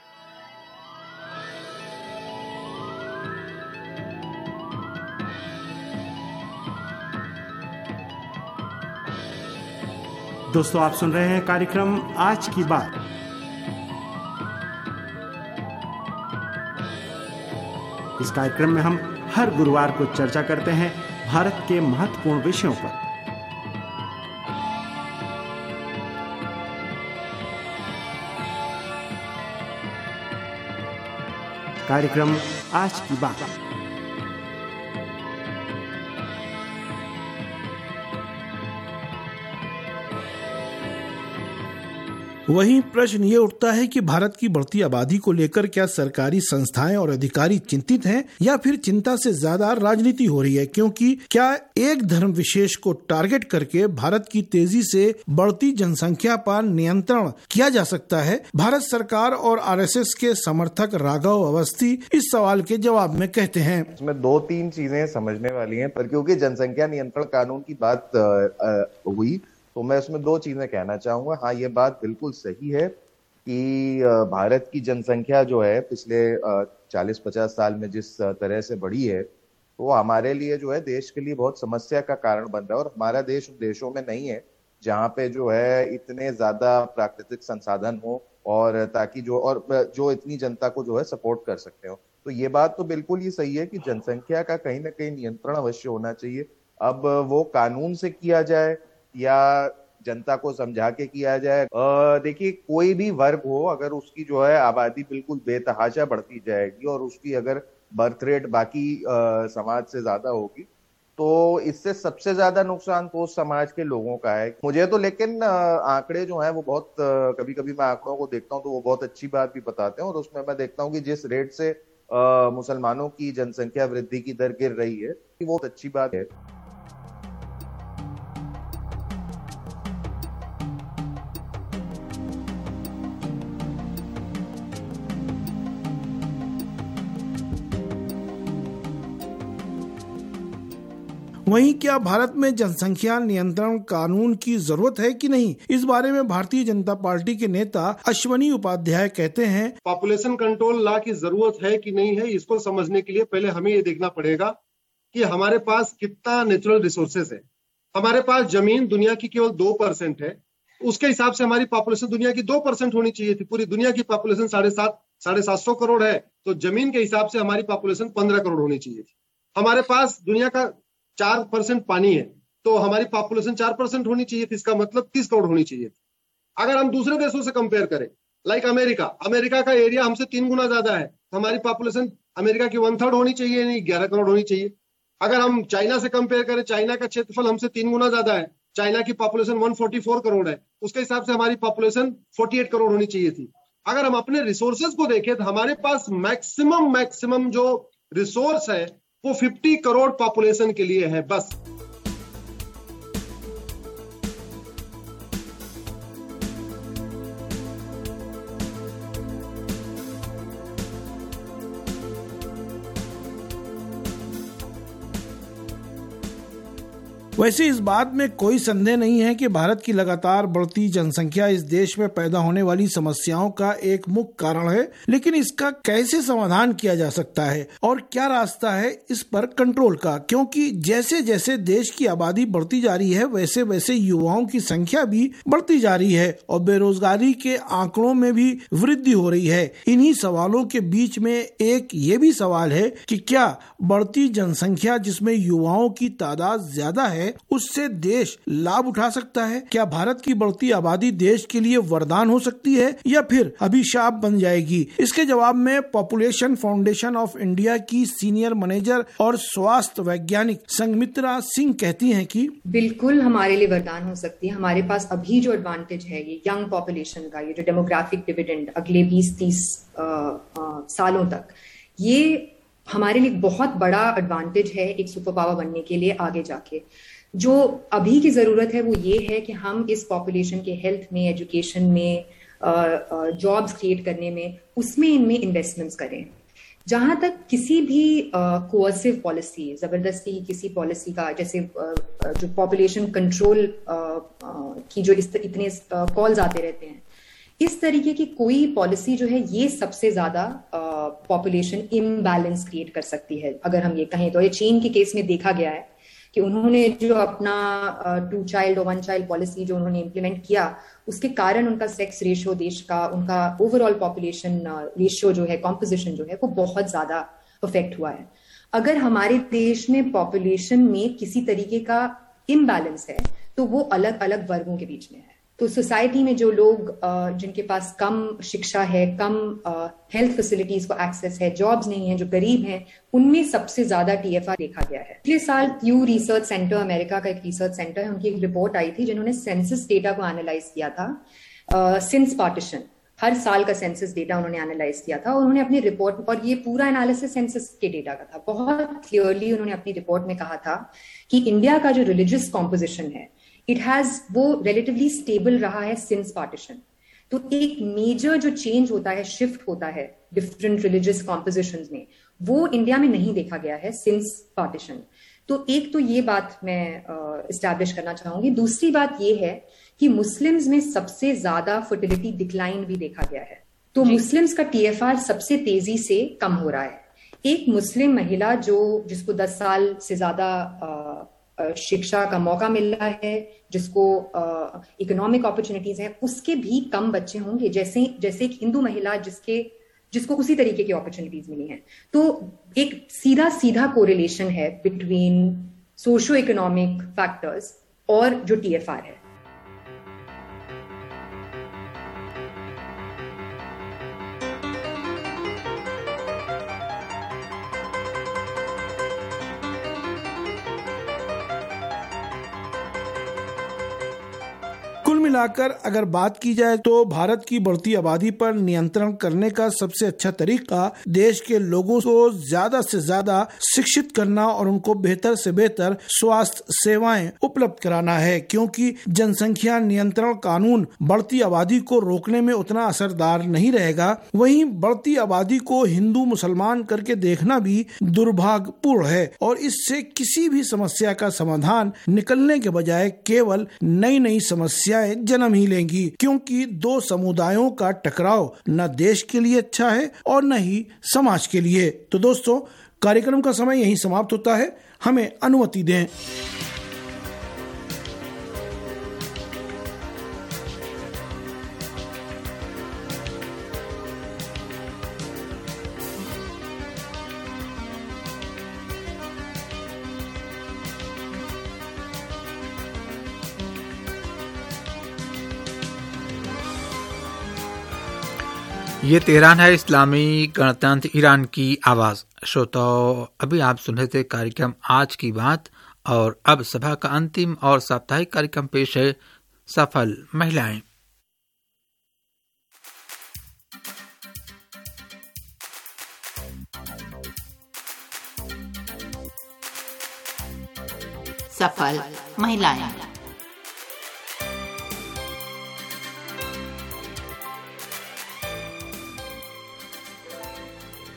दोस्तों, आप सुन रहे हैं कार्यक्रम आज की बात। इस कार्यक्रम में हम हर गुरुवार को चर्चा करते हैं भारत के महत्वपूर्ण विषयों पर। कार्यक्रम आज की बात। वहीं प्रश्न ये उठता है कि भारत की बढ़ती आबादी को लेकर क्या सरकारी संस्थाएं और अधिकारी चिंतित हैं या फिर चिंता से ज्यादा राजनीति हो रही है? क्योंकि क्या एक धर्म विशेष को टारगेट करके भारत की तेजी से बढ़ती जनसंख्या पर नियंत्रण किया जा सकता है? भारत सरकार और RSS के समर्थक राघव अवस्थी इस सवाल के जवाब में कहते हैं, इसमें 2-3 चीजें समझने वाली हैं, पर क्योंकि जनसंख्या नियंत्रण कानून की बात हुई तो मैं उसमें 2 चीजें कहना चाहूंगा। हाँ, ये बात बिल्कुल सही है कि भारत की जनसंख्या जो है पिछले 40-50 साल में जिस तरह से बढ़ी है वो हमारे लिए जो है देश के लिए बहुत समस्या का कारण बन रहा है। और हमारा देश उन देशों में नहीं है जहाँ पे जो है इतने ज्यादा प्राकृतिक संसाधन हो और ताकि जो इतनी जनता को जो है सपोर्ट कर सकते हो। तो ये बात तो बिल्कुल ही सही है कि जनसंख्या का कहीं ना कहीं नियंत्रण अवश्य होना चाहिए। अब वो कानून से किया जाए या जनता को समझा के किया जाए, देखिए कोई भी वर्ग हो, अगर उसकी जो है आबादी बिल्कुल बेतहाशा बढ़ती जाएगी और उसकी अगर बर्थ रेट बाकी समाज से ज्यादा होगी तो इससे सबसे ज्यादा नुकसान तो उस समाज के लोगों का है। मुझे तो लेकिन आंकड़े जो हैं वो बहुत कभी कभी मैं आंकड़ों को देखता हूँ तो वो बहुत अच्छी बात भी बताते हैं। और उसमें मैं देखता हूँ कि जिस रेट से मुसलमानों की जनसंख्या वृद्धि की दर गिर रही है वो बहुत अच्छी बात है। वहीं क्या भारत में जनसंख्या नियंत्रण कानून की जरूरत है कि नहीं, इस बारे में भारतीय जनता पार्टी के नेता अश्वनी उपाध्याय कहते हैं, पॉपुलेशन कंट्रोल लॉ की जरूरत है कि नहीं है, इसको समझने के लिए पहले हमें ये देखना पड़ेगा कि हमारे पास कितना नेचुरल रिसोर्सेज है। हमारे पास जमीन दुनिया की केवल 2% है, उसके हिसाब से हमारी पॉपुलेशन दुनिया की 2% होनी चाहिए थी। पूरी दुनिया की पॉपुलेशन 750 करोड़ है तो जमीन के हिसाब से हमारी पॉपुलेशन 15 करोड़ होनी चाहिए थी। हमारे पास दुनिया का 4% पानी है तो हमारी पॉपुलेशन 4% होनी चाहिए थी, इसका मतलब 30 करोड़ होनी चाहिए थी। अगर हम दूसरे देशों से कंपेयर करें, लाइक अमेरिका का एरिया हमसे 3 गुना ज्यादा है, हमारी पॉपुलेशन अमेरिका की 1/3 होनी चाहिए, नहीं 11 करोड़ होनी चाहिए। अगर हम चाइना से कंपेयर करें, चाइना का क्षेत्रफल हमसे 3 गुना ज्यादा है, चाइना की पॉपुलेशन 144 करोड़ है, उसके हिसाब से हमारी पॉपुलेशन 48 करोड़ होनी चाहिए थी। अगर हम अपने रिसोर्सेज को देखें तो हमारे पास मैक्सिमम जो रिसोर्स है वो 50 करोड़ पॉपुलेशन के लिए है बस। वैसे इस बात में कोई संदेह नहीं है कि भारत की लगातार बढ़ती जनसंख्या इस देश में पैदा होने वाली समस्याओं का एक मुख्य कारण है, लेकिन इसका कैसे समाधान किया जा सकता है और क्या रास्ता है इस पर कंट्रोल का, क्योंकि जैसे जैसे देश की आबादी बढ़ती जा रही है वैसे वैसे युवाओं की संख्या भी बढ़ती जा रही है और बेरोजगारी के आंकड़ों में भी वृद्धि हो रही है। इन्हीं सवालों के बीच में एक ये भी सवाल है कि क्या बढ़ती जनसंख्या जिसमें युवाओं की तादाद ज्यादा है उससे देश लाभ उठा सकता है? क्या भारत की बढ़ती आबादी देश के लिए वरदान हो सकती है या फिर अभिशाप बन जाएगी? इसके जवाब में पॉपुलेशन फाउंडेशन ऑफ इंडिया की सीनियर मैनेजर और स्वास्थ्य वैज्ञानिक संगमित्रा सिंह कहती हैं कि बिल्कुल हमारे लिए वरदान हो सकती है। हमारे पास अभी जो एडवांटेज है ये यंग पॉपुलेशन का, ये जो डेमोग्राफिक डिविडेंड अगले 20-30 सालों तक, ये हमारे लिए बहुत बड़ा एडवांटेज है एक सुपर पावर बनने के लिए आगे जाके। जो अभी की जरूरत है वो ये है कि हम इस पॉपुलेशन के हेल्थ में, एजुकेशन में, जॉब्स क्रिएट करने में, उसमें इनमें इन्वेस्टमेंट्स करें। जहां तक किसी भी कोअर्सिव पॉलिसी, जबरदस्ती किसी पॉलिसी का, जैसे जो पॉपुलेशन कंट्रोल की जो इतने कॉल्स आते रहते हैं, इस तरीके की कोई पॉलिसी जो है ये सबसे ज्यादा पॉपुलेशन इम्बैलेंस क्रिएट कर सकती है। अगर हम ये कहें तो ये चीन के केस में देखा गया है कि उन्होंने जो अपना 2 चाइल्ड और 1 चाइल्ड पॉलिसी जो उन्होंने इम्प्लीमेंट किया, उसके कारण उनका सेक्स रेशियो देश का, उनका ओवरऑल पॉपुलेशन रेशियो जो है, कॉम्पोजिशन जो है, वो बहुत ज्यादा अफेक्ट हुआ है। अगर हमारे देश में पॉपुलेशन में किसी तरीके का इम्बैलेंस है तो वो अलग अलग वर्गों के बीच में है। तो सोसाइटी में जो लोग जिनके पास कम शिक्षा है, कम हेल्थ फैसिलिटीज को एक्सेस है, जॉब्स नहीं है, जो गरीब हैं, उनमें सबसे ज्यादा TFR देखा गया है। पिछले साल प्यू रिसर्च सेंटर, अमेरिका का एक रिसर्च सेंटर है, उनकी एक रिपोर्ट आई थी जिन्होंने सेंसस डेटा को एनालाइज किया था सिंस पार्टीशन। हर साल का सेंसस डेटा उन्होंने एनालाइज किया था और उन्होंने अपनी रिपोर्ट, और ये पूरा एनालिसिस सेंसस के डेटा का था, बहुत क्लियरली उन्होंने अपनी रिपोर्ट में कहा था कि इंडिया का जो रिलीजियस कॉम्पोजिशन है वो रिलेटिवली स्टेबल रहा है सिंस पार्टीशन। तो एक मेजर जो चेंज होता है, शिफ्ट होता है डिफरेंट रिलीजियस कॉम्पोजिशंस में, वो इंडिया में नहीं देखा गया है सिंस पार्टीशन। तो एक तो ये बात मैं इस्टेब्लिश करना चाहूंगी। दूसरी बात ये है कि मुस्लिम्स में सबसे ज्यादा फर्टिलिटी डिक्लाइन भी देखा गया है। तो मुस्लिम्स का TFR सबसे तेजी से कम हो रहा है। एक मुस्लिम महिला जिसको 10 साल से ज्यादा शिक्षा का मौका मिल रहा है, जिसको इकोनॉमिक अपॉर्चुनिटीज हैं, उसके भी कम बच्चे होंगे जैसे एक हिंदू महिला जिसको उसी तरीके की अपॉर्चुनिटीज मिली हैं। तो एक सीधा कोरिलेशन है बिटवीन सोशो इकोनॉमिक फैक्टर्स और जो TFR है। मिलाकर अगर बात की जाए तो भारत की बढ़ती आबादी पर नियंत्रण करने का सबसे अच्छा तरीका देश के लोगों को ज्यादा से ज्यादा शिक्षित करना और उनको बेहतर से बेहतर स्वास्थ्य सेवाएं उपलब्ध कराना है, क्योंकि जनसंख्या नियंत्रण कानून बढ़ती आबादी को रोकने में उतना असरदार नहीं रहेगा। वहीं बढ़ती आबादी को हिंदू मुसलमान करके देखना भी दुर्भाग्यपूर्ण है और इससे किसी भी समस्या का समाधान निकलने के बजाय केवल नई नई समस्याएं जन्म ही लेंगी, क्योंकि 2 समुदायों का टकराव न देश के लिए अच्छा है और न ही समाज के लिए। तो दोस्तों, कार्यक्रम का समय यहीं समाप्त होता है। हमें अनुमति दें। ये तेहरान है, इस्लामी गणतंत्र ईरान की आवाज़। श्रोताओं, अभी आप सुन रहे थे कार्यक्रम आज की बात, और अब सभा का अंतिम और साप्ताहिक कार्यक्रम पेश है, सफल महिलाएं। सफल महिलाएं।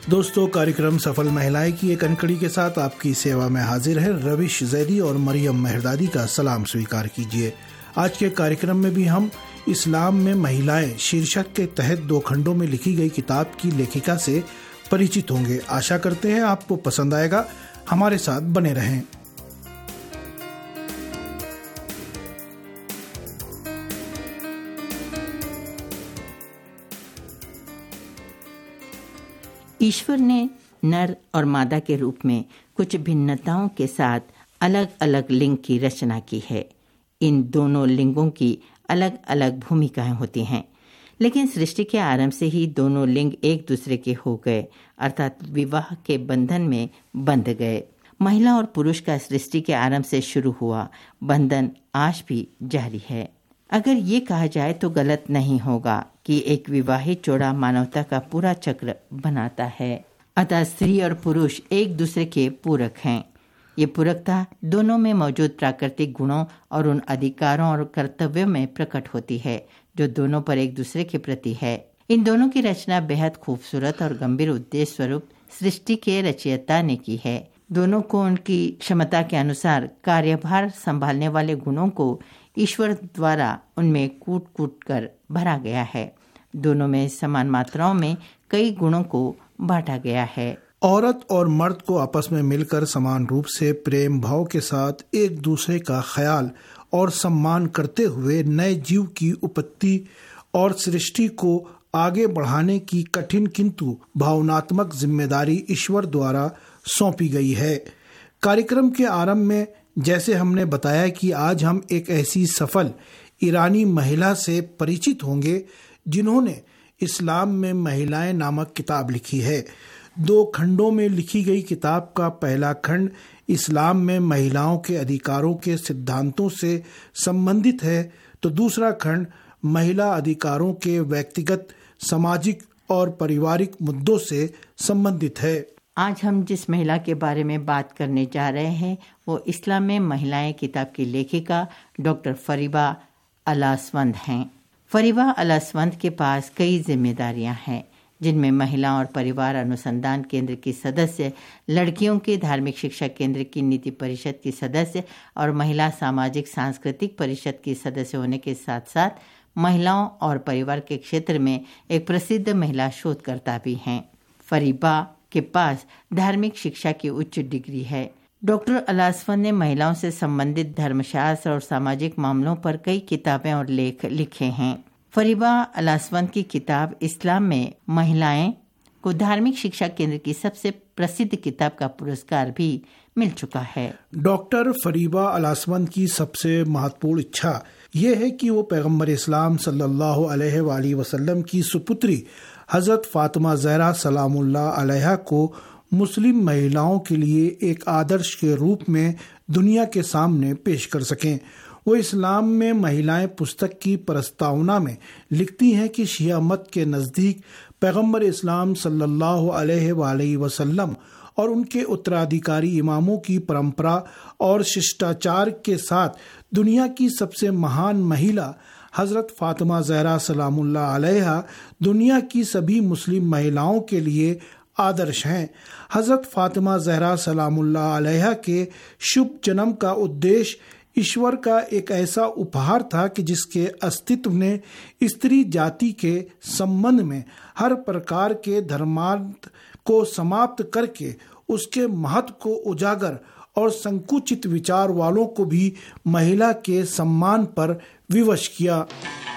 दोस्तों, कार्यक्रम सफल महिलाएं की एक कनकड़ी के साथ आपकी सेवा में हाजिर है रविश जैदी और मरियम मेहरदादी का सलाम स्वीकार कीजिए। आज के कार्यक्रम में भी हम इस्लाम में महिलाएं शीर्षक के तहत 2 खंडों में लिखी गई किताब की लेखिका से परिचित होंगे। आशा करते हैं आपको पसंद आएगा। हमारे साथ बने रहें। ईश्वर ने नर और मादा के रूप में कुछ भिन्नताओं के साथ अलग अलग लिंग की रचना की है। इन दोनों लिंगों की अलग अलग भूमिकाएं होती हैं, लेकिन सृष्टि के आरंभ से ही दोनों लिंग एक दूसरे के हो गए, अर्थात विवाह के बंधन में बंध गए। महिला और पुरुष का सृष्टि के आरंभ से शुरू हुआ बंधन आज भी जारी है। अगर ये कहा जाए तो गलत नहीं होगा कि एक विवाहित जोड़ा मानवता का पूरा चक्र बनाता है। अतः स्त्री और पुरुष एक दूसरे के पूरक हैं। ये पूरकता दोनों में मौजूद प्राकृतिक गुणों और उन अधिकारों और कर्तव्यों में प्रकट होती है जो दोनों पर एक दूसरे के प्रति है। इन दोनों की रचना बेहद खूबसूरत और गंभीर उद्देश्य स्वरूप सृष्टि के रचयिता ने की है। दोनों को उनकी क्षमता के अनुसार कार्यभार संभालने वाले गुणों को ईश्वर द्वारा उनमें कूट कूट कर भरा गया है। दोनों में समान मात्राओं में कई गुणों को बांटा गया है। औरत और मर्द को आपस में मिलकर समान रूप से प्रेम भाव के साथ एक दूसरे का ख्याल और सम्मान करते हुए नए जीव की उत्पत्ति और सृष्टि को आगे बढ़ाने की कठिन किंतु भावनात्मक जिम्मेदारी ईश्वर द्वारा सौंपी गई है। कार्यक्रम के आरंभ में जैसे हमने बताया कि आज हम एक ऐसी सफल ईरानी महिला से परिचित होंगे जिन्होंने इस्लाम में महिलाएं नामक किताब लिखी है। 2 खंडों में लिखी गई किताब का पहला खंड इस्लाम में महिलाओं के अधिकारों के सिद्धांतों से संबंधित है, तो दूसरा खंड महिला अधिकारों के व्यक्तिगत, सामाजिक और पारिवारिक मुद्दों से संबंधित है। आज हम जिस महिला के बारे में बात करने जा रहे हैं वो इस्लाम में महिलाएं किताब की लेखिका डॉक्टर फरीबा अलासवंद हैं। फरीबा अलासवंद के पास कई जिम्मेदारियां हैं, जिनमें महिला और परिवार अनुसंधान केंद्र की सदस्य, लड़कियों के धार्मिक शिक्षा केंद्र की नीति परिषद की सदस्य और महिला सामाजिक सांस्कृतिक परिषद की सदस्य होने के साथ साथ महिलाओं और परिवार के क्षेत्र में एक प्रसिद्ध महिला शोधकर्ता भी हैं। फरीबा के पास धार्मिक शिक्षा की उच्च डिग्री है। डॉक्टर अलासवंद ने महिलाओं से संबंधित धर्मशास्त्र और सामाजिक मामलों पर कई किताबें और लेख लिखे हैं। फरीबा अलासवंद की किताब इस्लाम में महिलाएं को धार्मिक शिक्षा केंद्र की सबसे प्रसिद्ध किताब का पुरस्कार भी मिल चुका है। डॉक्टर फरीबा अलासवंद की सबसे महत्वपूर्ण इच्छा ये है कि वो पैगम्बर इस्लाम सल्लल्लाहु अलैहि वसल्लम की सुपुत्री हजरत फातिमा ज़हरा सलामुल्लाह अलैहा को मुस्लिम महिलाओं के लिए एक आदर्श के रूप में दुनिया के सामने पेश कर सकें। वो इस्लाम में महिलाएं पुस्तक की प्रस्तावना में लिखती हैं कि शिया मत के नज़दीक पैगम्बर इस्लाम सल्लल्लाहु अलैहि वसल्लम और उनके उत्तराधिकारी इमामों की परंपरा और शिष्टाचार के साथ दुनिया की सबसे महान महिला हजरत फातिमा ज़हरा सलामुल्लाह अलैहा दुनिया की सभी मुस्लिम महिलाओं के लिए आदर्श हैं। हजरत फातिमा ज़हरा सलामुल्लाह अलैहा के शुभ जन्म का उद्देश्य ईश्वर का एक ऐसा उपहार था कि जिसके अस्तित्व ने स्त्री जाति के संबंध में हर प्रकार के धर्मांध को समाप्त करके उसके महत्व को उजागर और संकुचित विचार वालों को भी महिला के सम्मान पर विवश किया।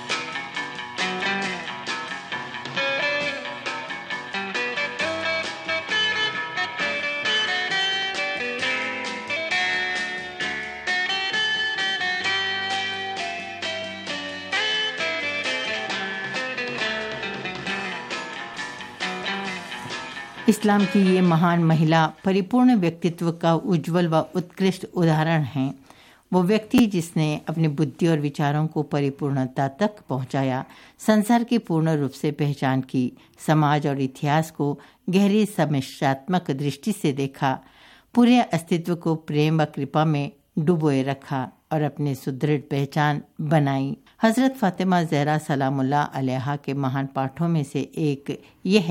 इस्लाम की ये महान महिला परिपूर्ण व्यक्तित्व का उज्जवल व उत्कृष्ट उदाहरण है। वो व्यक्ति जिसने अपनी बुद्धि और विचारों को परिपूर्णता तक पहुंचाया, संसार की पूर्ण रूप से पहचान की, समाज और इतिहास को गहरी समीक्षात्मक दृष्टि से देखा, पूरे अस्तित्व को प्रेम व कृपा में डुबोए रखा और अपनी सुदृढ़ पहचान बनाई। हजरत फातिमा ज़हरा सलामुल्लाह अलैहा के महान पाठों में से एक यह है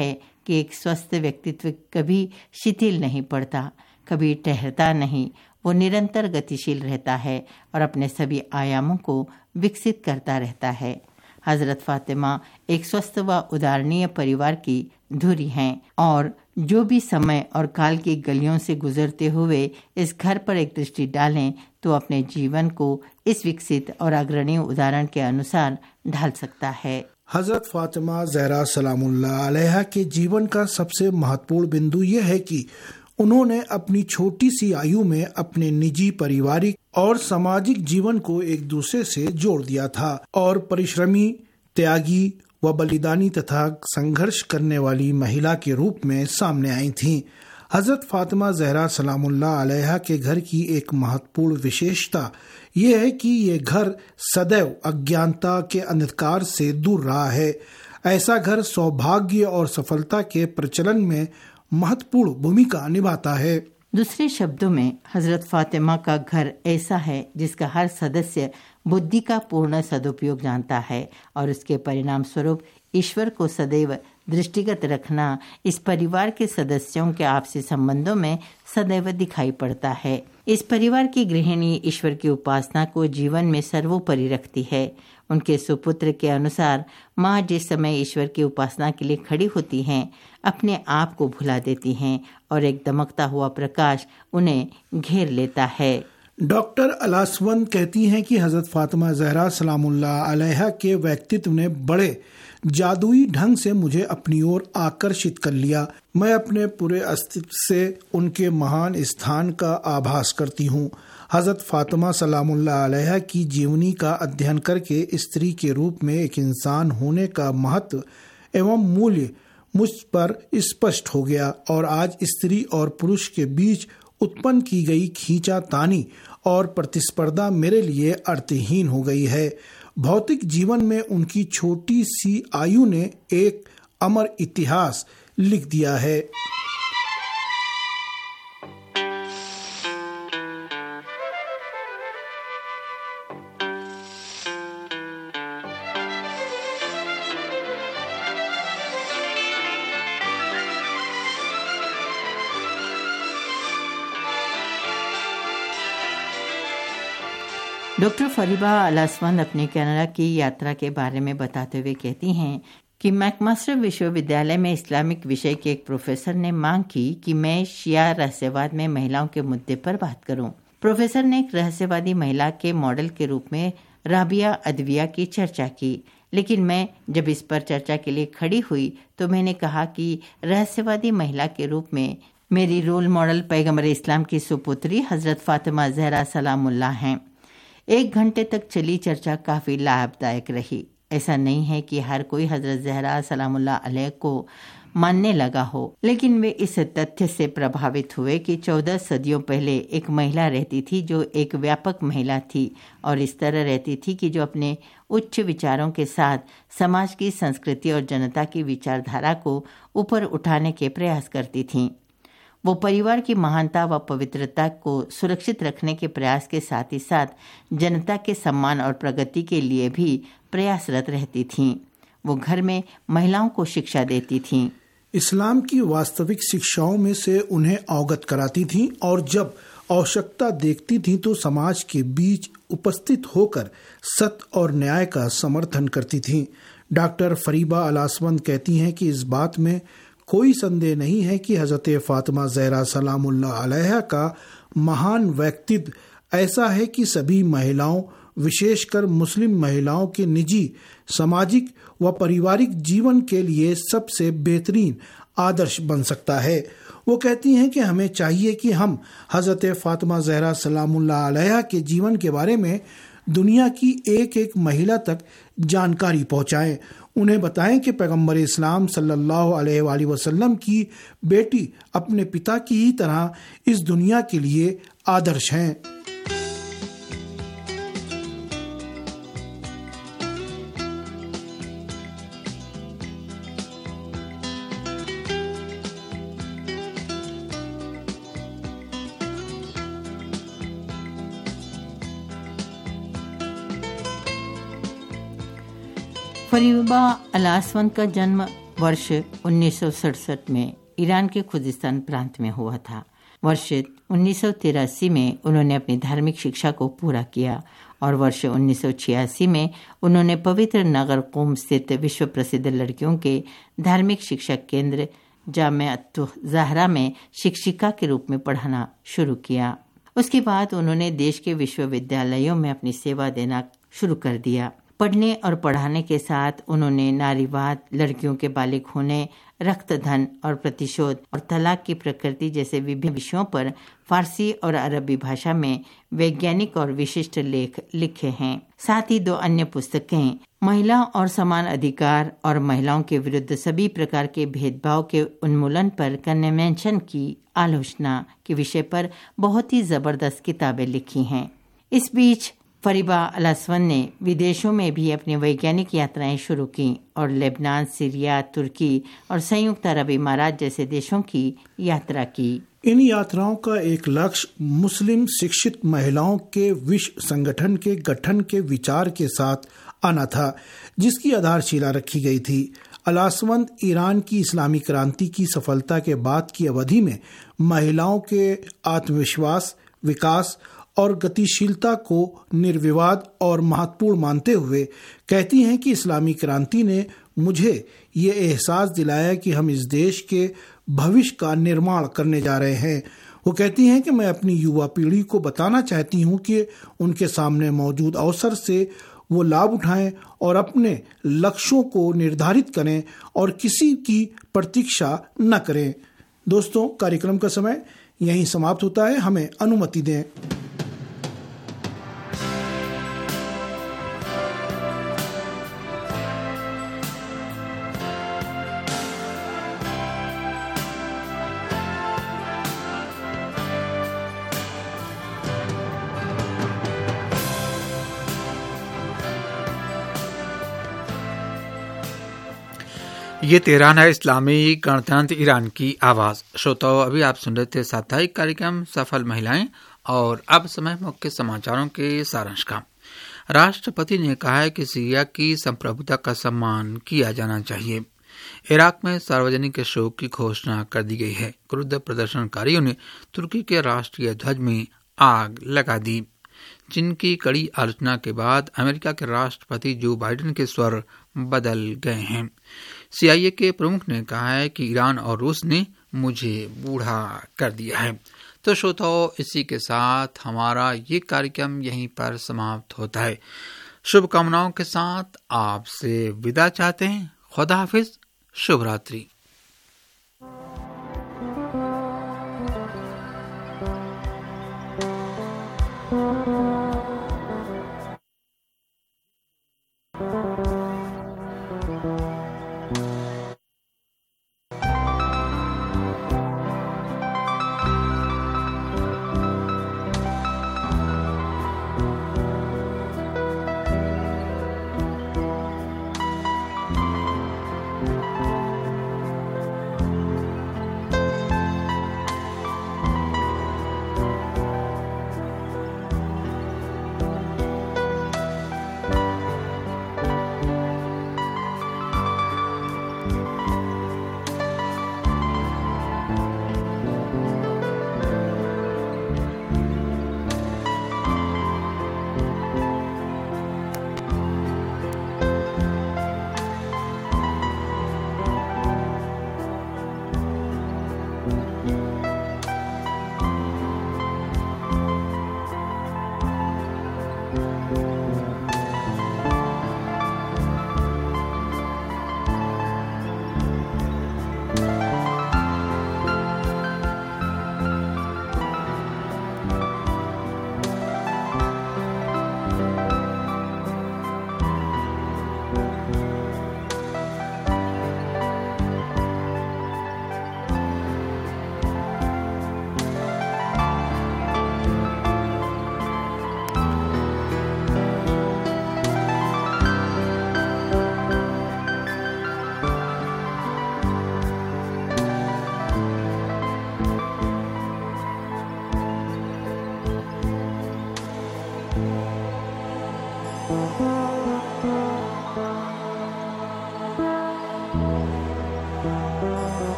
कि एक स्वस्थ व्यक्तित्व कभी शिथिल नहीं पड़ता, कभी ठहरता नहीं। वो निरंतर गतिशील रहता है और अपने सभी आयामों को विकसित करता रहता है। हजरत फातिमा एक स्वस्थ व उदाहरणीय परिवार की धुरी हैं और जो भी समय और काल की गलियों से गुजरते हुए इस घर पर एक दृष्टि डालें तो अपने जीवन को इस विकसित और अग्रणी उदाहरण के अनुसार ढाल सकता है। हजरत फातिमा ज़हरा सलामुल्लाह अलैहा के जीवन का सबसे महत्वपूर्ण बिंदु यह है कि उन्होंने अपनी छोटी सी आयु में अपने निजी, पारिवारिक और सामाजिक जीवन को एक दूसरे से जोड़ दिया था और परिश्रमी, त्यागी व बलिदानी तथा संघर्ष करने वाली महिला के रूप में सामने आई थीं। हजरत फातिमा ज़हरा सलामुल्लाह अलैहा के घर की एक महत्वपूर्ण विशेषता यह है कि ये घर सदैव अज्ञानता के अंधकार से दूर रहा है। ऐसा घर सौभाग्य और सफलता के प्रचलन में महत्वपूर्ण भूमिका निभाता है। दूसरे शब्दों में हजरत फातिमा का घर ऐसा है जिसका हर सदस्य बुद्धि का पूर्ण सदुपयोग जानता है और उसके परिणाम स्वरूप ईश्वर को सदैव दृष्टिगत रखना इस परिवार के सदस्यों के आपसी संबंधों में सदैव दिखाई पड़ता है। इस परिवार की गृहिणी ईश्वर की उपासना को जीवन में सर्वोपरि रखती है। उनके सुपुत्र के अनुसार माँ जिस समय ईश्वर की उपासना के लिए खड़ी होती हैं, अपने आप को भुला देती हैं और एक दमकता हुआ प्रकाश उन्हें घेर लेता है। डॉक्टर अलासवंत कहती हैं कि हजरत फातिमा ज़हरा सलामुल्लाह अलैहा के व्यक्तित्व ने बड़े जादुई ढंग से मुझे अपनी ओर आकर्षित कर लिया। मैं अपने पूरे अस्तित्व से उनके महान स्थान का आभास करती हूँ। हजरत फातिमा सलामुल्लाह अलैहा की जीवनी का अध्ययन करके स्त्री के रूप में एक इंसान होने का महत्व एवं मूल्य मुझ पर स्पष्ट हो गया और आज स्त्री और पुरुष के बीच उत्पन्न की गई खींचातानी और प्रतिस्पर्धा मेरे लिए अर्थहीन हो गई है। भौतिक जीवन में उनकी छोटी सी आयु ने एक अमर इतिहास लिख दिया है। डॉक्टर फरीबा अलासवंत अपनी कनाडा की यात्रा के बारे में बताते हुए कहती हैं कि मैकमास्टर विश्वविद्यालय में इस्लामिक विषय के एक प्रोफेसर ने मांग की कि मैं शिया रहस्यवाद में महिलाओं के मुद्दे पर बात करूं। प्रोफेसर ने एक रहस्यवादी महिला के मॉडल के रूप में राबिया अदविया की चर्चा की, लेकिन मैं जब इस पर चर्चा के लिए खड़ी हुई तो मैंने कहा कि रहस्यवादी महिला के रूप में मेरी रोल मॉडल पैगंबर इस्लाम की सुपुत्री हजरत फातिमा ज़हरा सलामुल्लाह हैं। 1 घंटे तक चली चर्चा काफी लाभदायक रही। ऐसा नहीं है कि हर कोई हजरत ज़हरा सलामुल्लाह अलैह को मानने लगा हो, लेकिन वे इस तथ्य से प्रभावित हुए कि 14 सदियों पहले एक महिला रहती थी जो एक व्यापक महिला थी और इस तरह रहती थी कि जो अपने उच्च विचारों के साथ समाज की संस्कृति और जनता की विचारधारा को ऊपर उठाने के प्रयास करती थी। वो परिवार की महानता व पवित्रता को सुरक्षित रखने के प्रयास के साथ ही साथ जनता के सम्मान और प्रगति के लिए भी प्रयासरत रहती थीं। वो घर में महिलाओं को शिक्षा देती थीं। इस्लाम की वास्तविक शिक्षाओं में से उन्हें अवगत कराती थीं और जब आवश्यकता देखती थीं तो समाज के बीच उपस्थित होकर सत्य और न्याय का समर्थन करती थीं। डॉक्टर फरीबा अलासवंत कहती हैं कि इस बात में कोई संदेह नहीं है कि हजरत फातिमा ज़हरा सलामुल्लाह अलैहा का महान व्यक्तित्व ऐसा है कि सभी महिलाओं, विशेषकर मुस्लिम महिलाओं के निजी, सामाजिक व पारिवारिक जीवन के लिए सबसे बेहतरीन आदर्श बन सकता है। वो कहती हैं कि हमें चाहिए कि हम हजरत फातिमा ज़हरा सलामुल्लाह अलैहा के जीवन के बारे में दुनिया की एक एक महिला तक जानकारी पहुंचाएं। उन्हें बताएं कि पैगंबर इस्लाम सल्लल्लाहु अलैहि वसल्लम की बेटी अपने पिता की ही तरह इस दुनिया के लिए आदर्श हैं। फरीबा अलासवंत का जन्म वर्ष 1967 में ईरान के खुजिस्तान प्रांत में हुआ था। वर्ष 1983 में उन्होंने अपनी धार्मिक शिक्षा को पूरा किया और वर्ष 1986 में उन्होंने पवित्र नगर क़ुम स्थित विश्व प्रसिद्ध लड़कियों के धार्मिक शिक्षा केंद्र जामिअत ज़हरा में शिक्षिका के रूप में पढ़ाना शुरू किया। उसके बाद उन्होंने देश के विश्वविद्यालयों में अपनी सेवा देना शुरू कर दिया। पढ़ने और पढ़ाने के साथ उन्होंने नारीवाद, लड़कियों के बालिग होने, रक्तधन और प्रतिशोध और तलाक की प्रकृति जैसे विभिन्न विषयों पर फारसी और अरबी भाषा में वैज्ञानिक और विशिष्ट लेख लिखे हैं। साथ ही 2 अन्य पुस्तकें महिला और समान अधिकार और महिलाओं के विरुद्ध सभी प्रकार के भेदभाव के उन्मूलन पर कन्वेंशन की आलोचना के विषय पर बहुत ही जबरदस्त किताबें लिखी हैं। इस बीच फरीबा अल-असवद ने विदेशों में भी अपनी वैज्ञानिक यात्राएं शुरू की और लेबनान, सीरिया, तुर्की और संयुक्त अरब अमीरात जैसे देशों की यात्रा की। इन यात्राओं का एक लक्ष्य मुस्लिम शिक्षित महिलाओं के विश्व संगठन के गठन के विचार के साथ आना था, जिसकी आधारशिला रखी गई थी। अल-असवद ईरान की इस्लामी क्रांति की सफलता के बाद की अवधि में महिलाओं के आत्मविश्वास, विकास और गतिशीलता को निर्विवाद और महत्वपूर्ण मानते हुए कहती हैं कि इस्लामी क्रांति ने मुझे ये एहसास दिलाया कि हम इस देश के भविष्य का निर्माण करने जा रहे हैं। वो कहती हैं कि मैं अपनी युवा पीढ़ी को बताना चाहती हूँ कि उनके सामने मौजूद अवसर से वो लाभ उठाएं और अपने लक्ष्यों को निर्धारित करें और किसी की प्रतीक्षा न करें। दोस्तों, कार्यक्रम का समय यहीं समाप्त होता है। हमें अनुमति दें। ये तेहरान है, इस्लामी गणतंत्र ईरान की आवाज़। श्रोताओं, अभी आप सुन रहे थे साप्ताहिक कार्यक्रम सफल महिलाएं और अब समय मुख्य समाचारों के सारांश का। राष्ट्रपति ने कहा है कि सीरिया की संप्रभुता का सम्मान किया जाना चाहिए। इराक में सार्वजनिक शोक की घोषणा कर दी गई है। क्रुद्ध प्रदर्शनकारियों ने तुर्की के राष्ट्रीय ध्वज में आग लगा दी। चीन की कड़ी आलोचना के बाद अमेरिका के राष्ट्रपति जो बाइडेन के स्वर बदल गए हैं। CIA के प्रमुख ने कहा है कि ईरान और रूस ने मुझे बूढ़ा कर दिया है। तो श्रोताओं, इसी के साथ हमारा ये कार्यक्रम यहीं पर समाप्त होता है। शुभकामनाओं के साथ आपसे विदा चाहते हैं। खुदा हाफिज, शुभ रात्रि।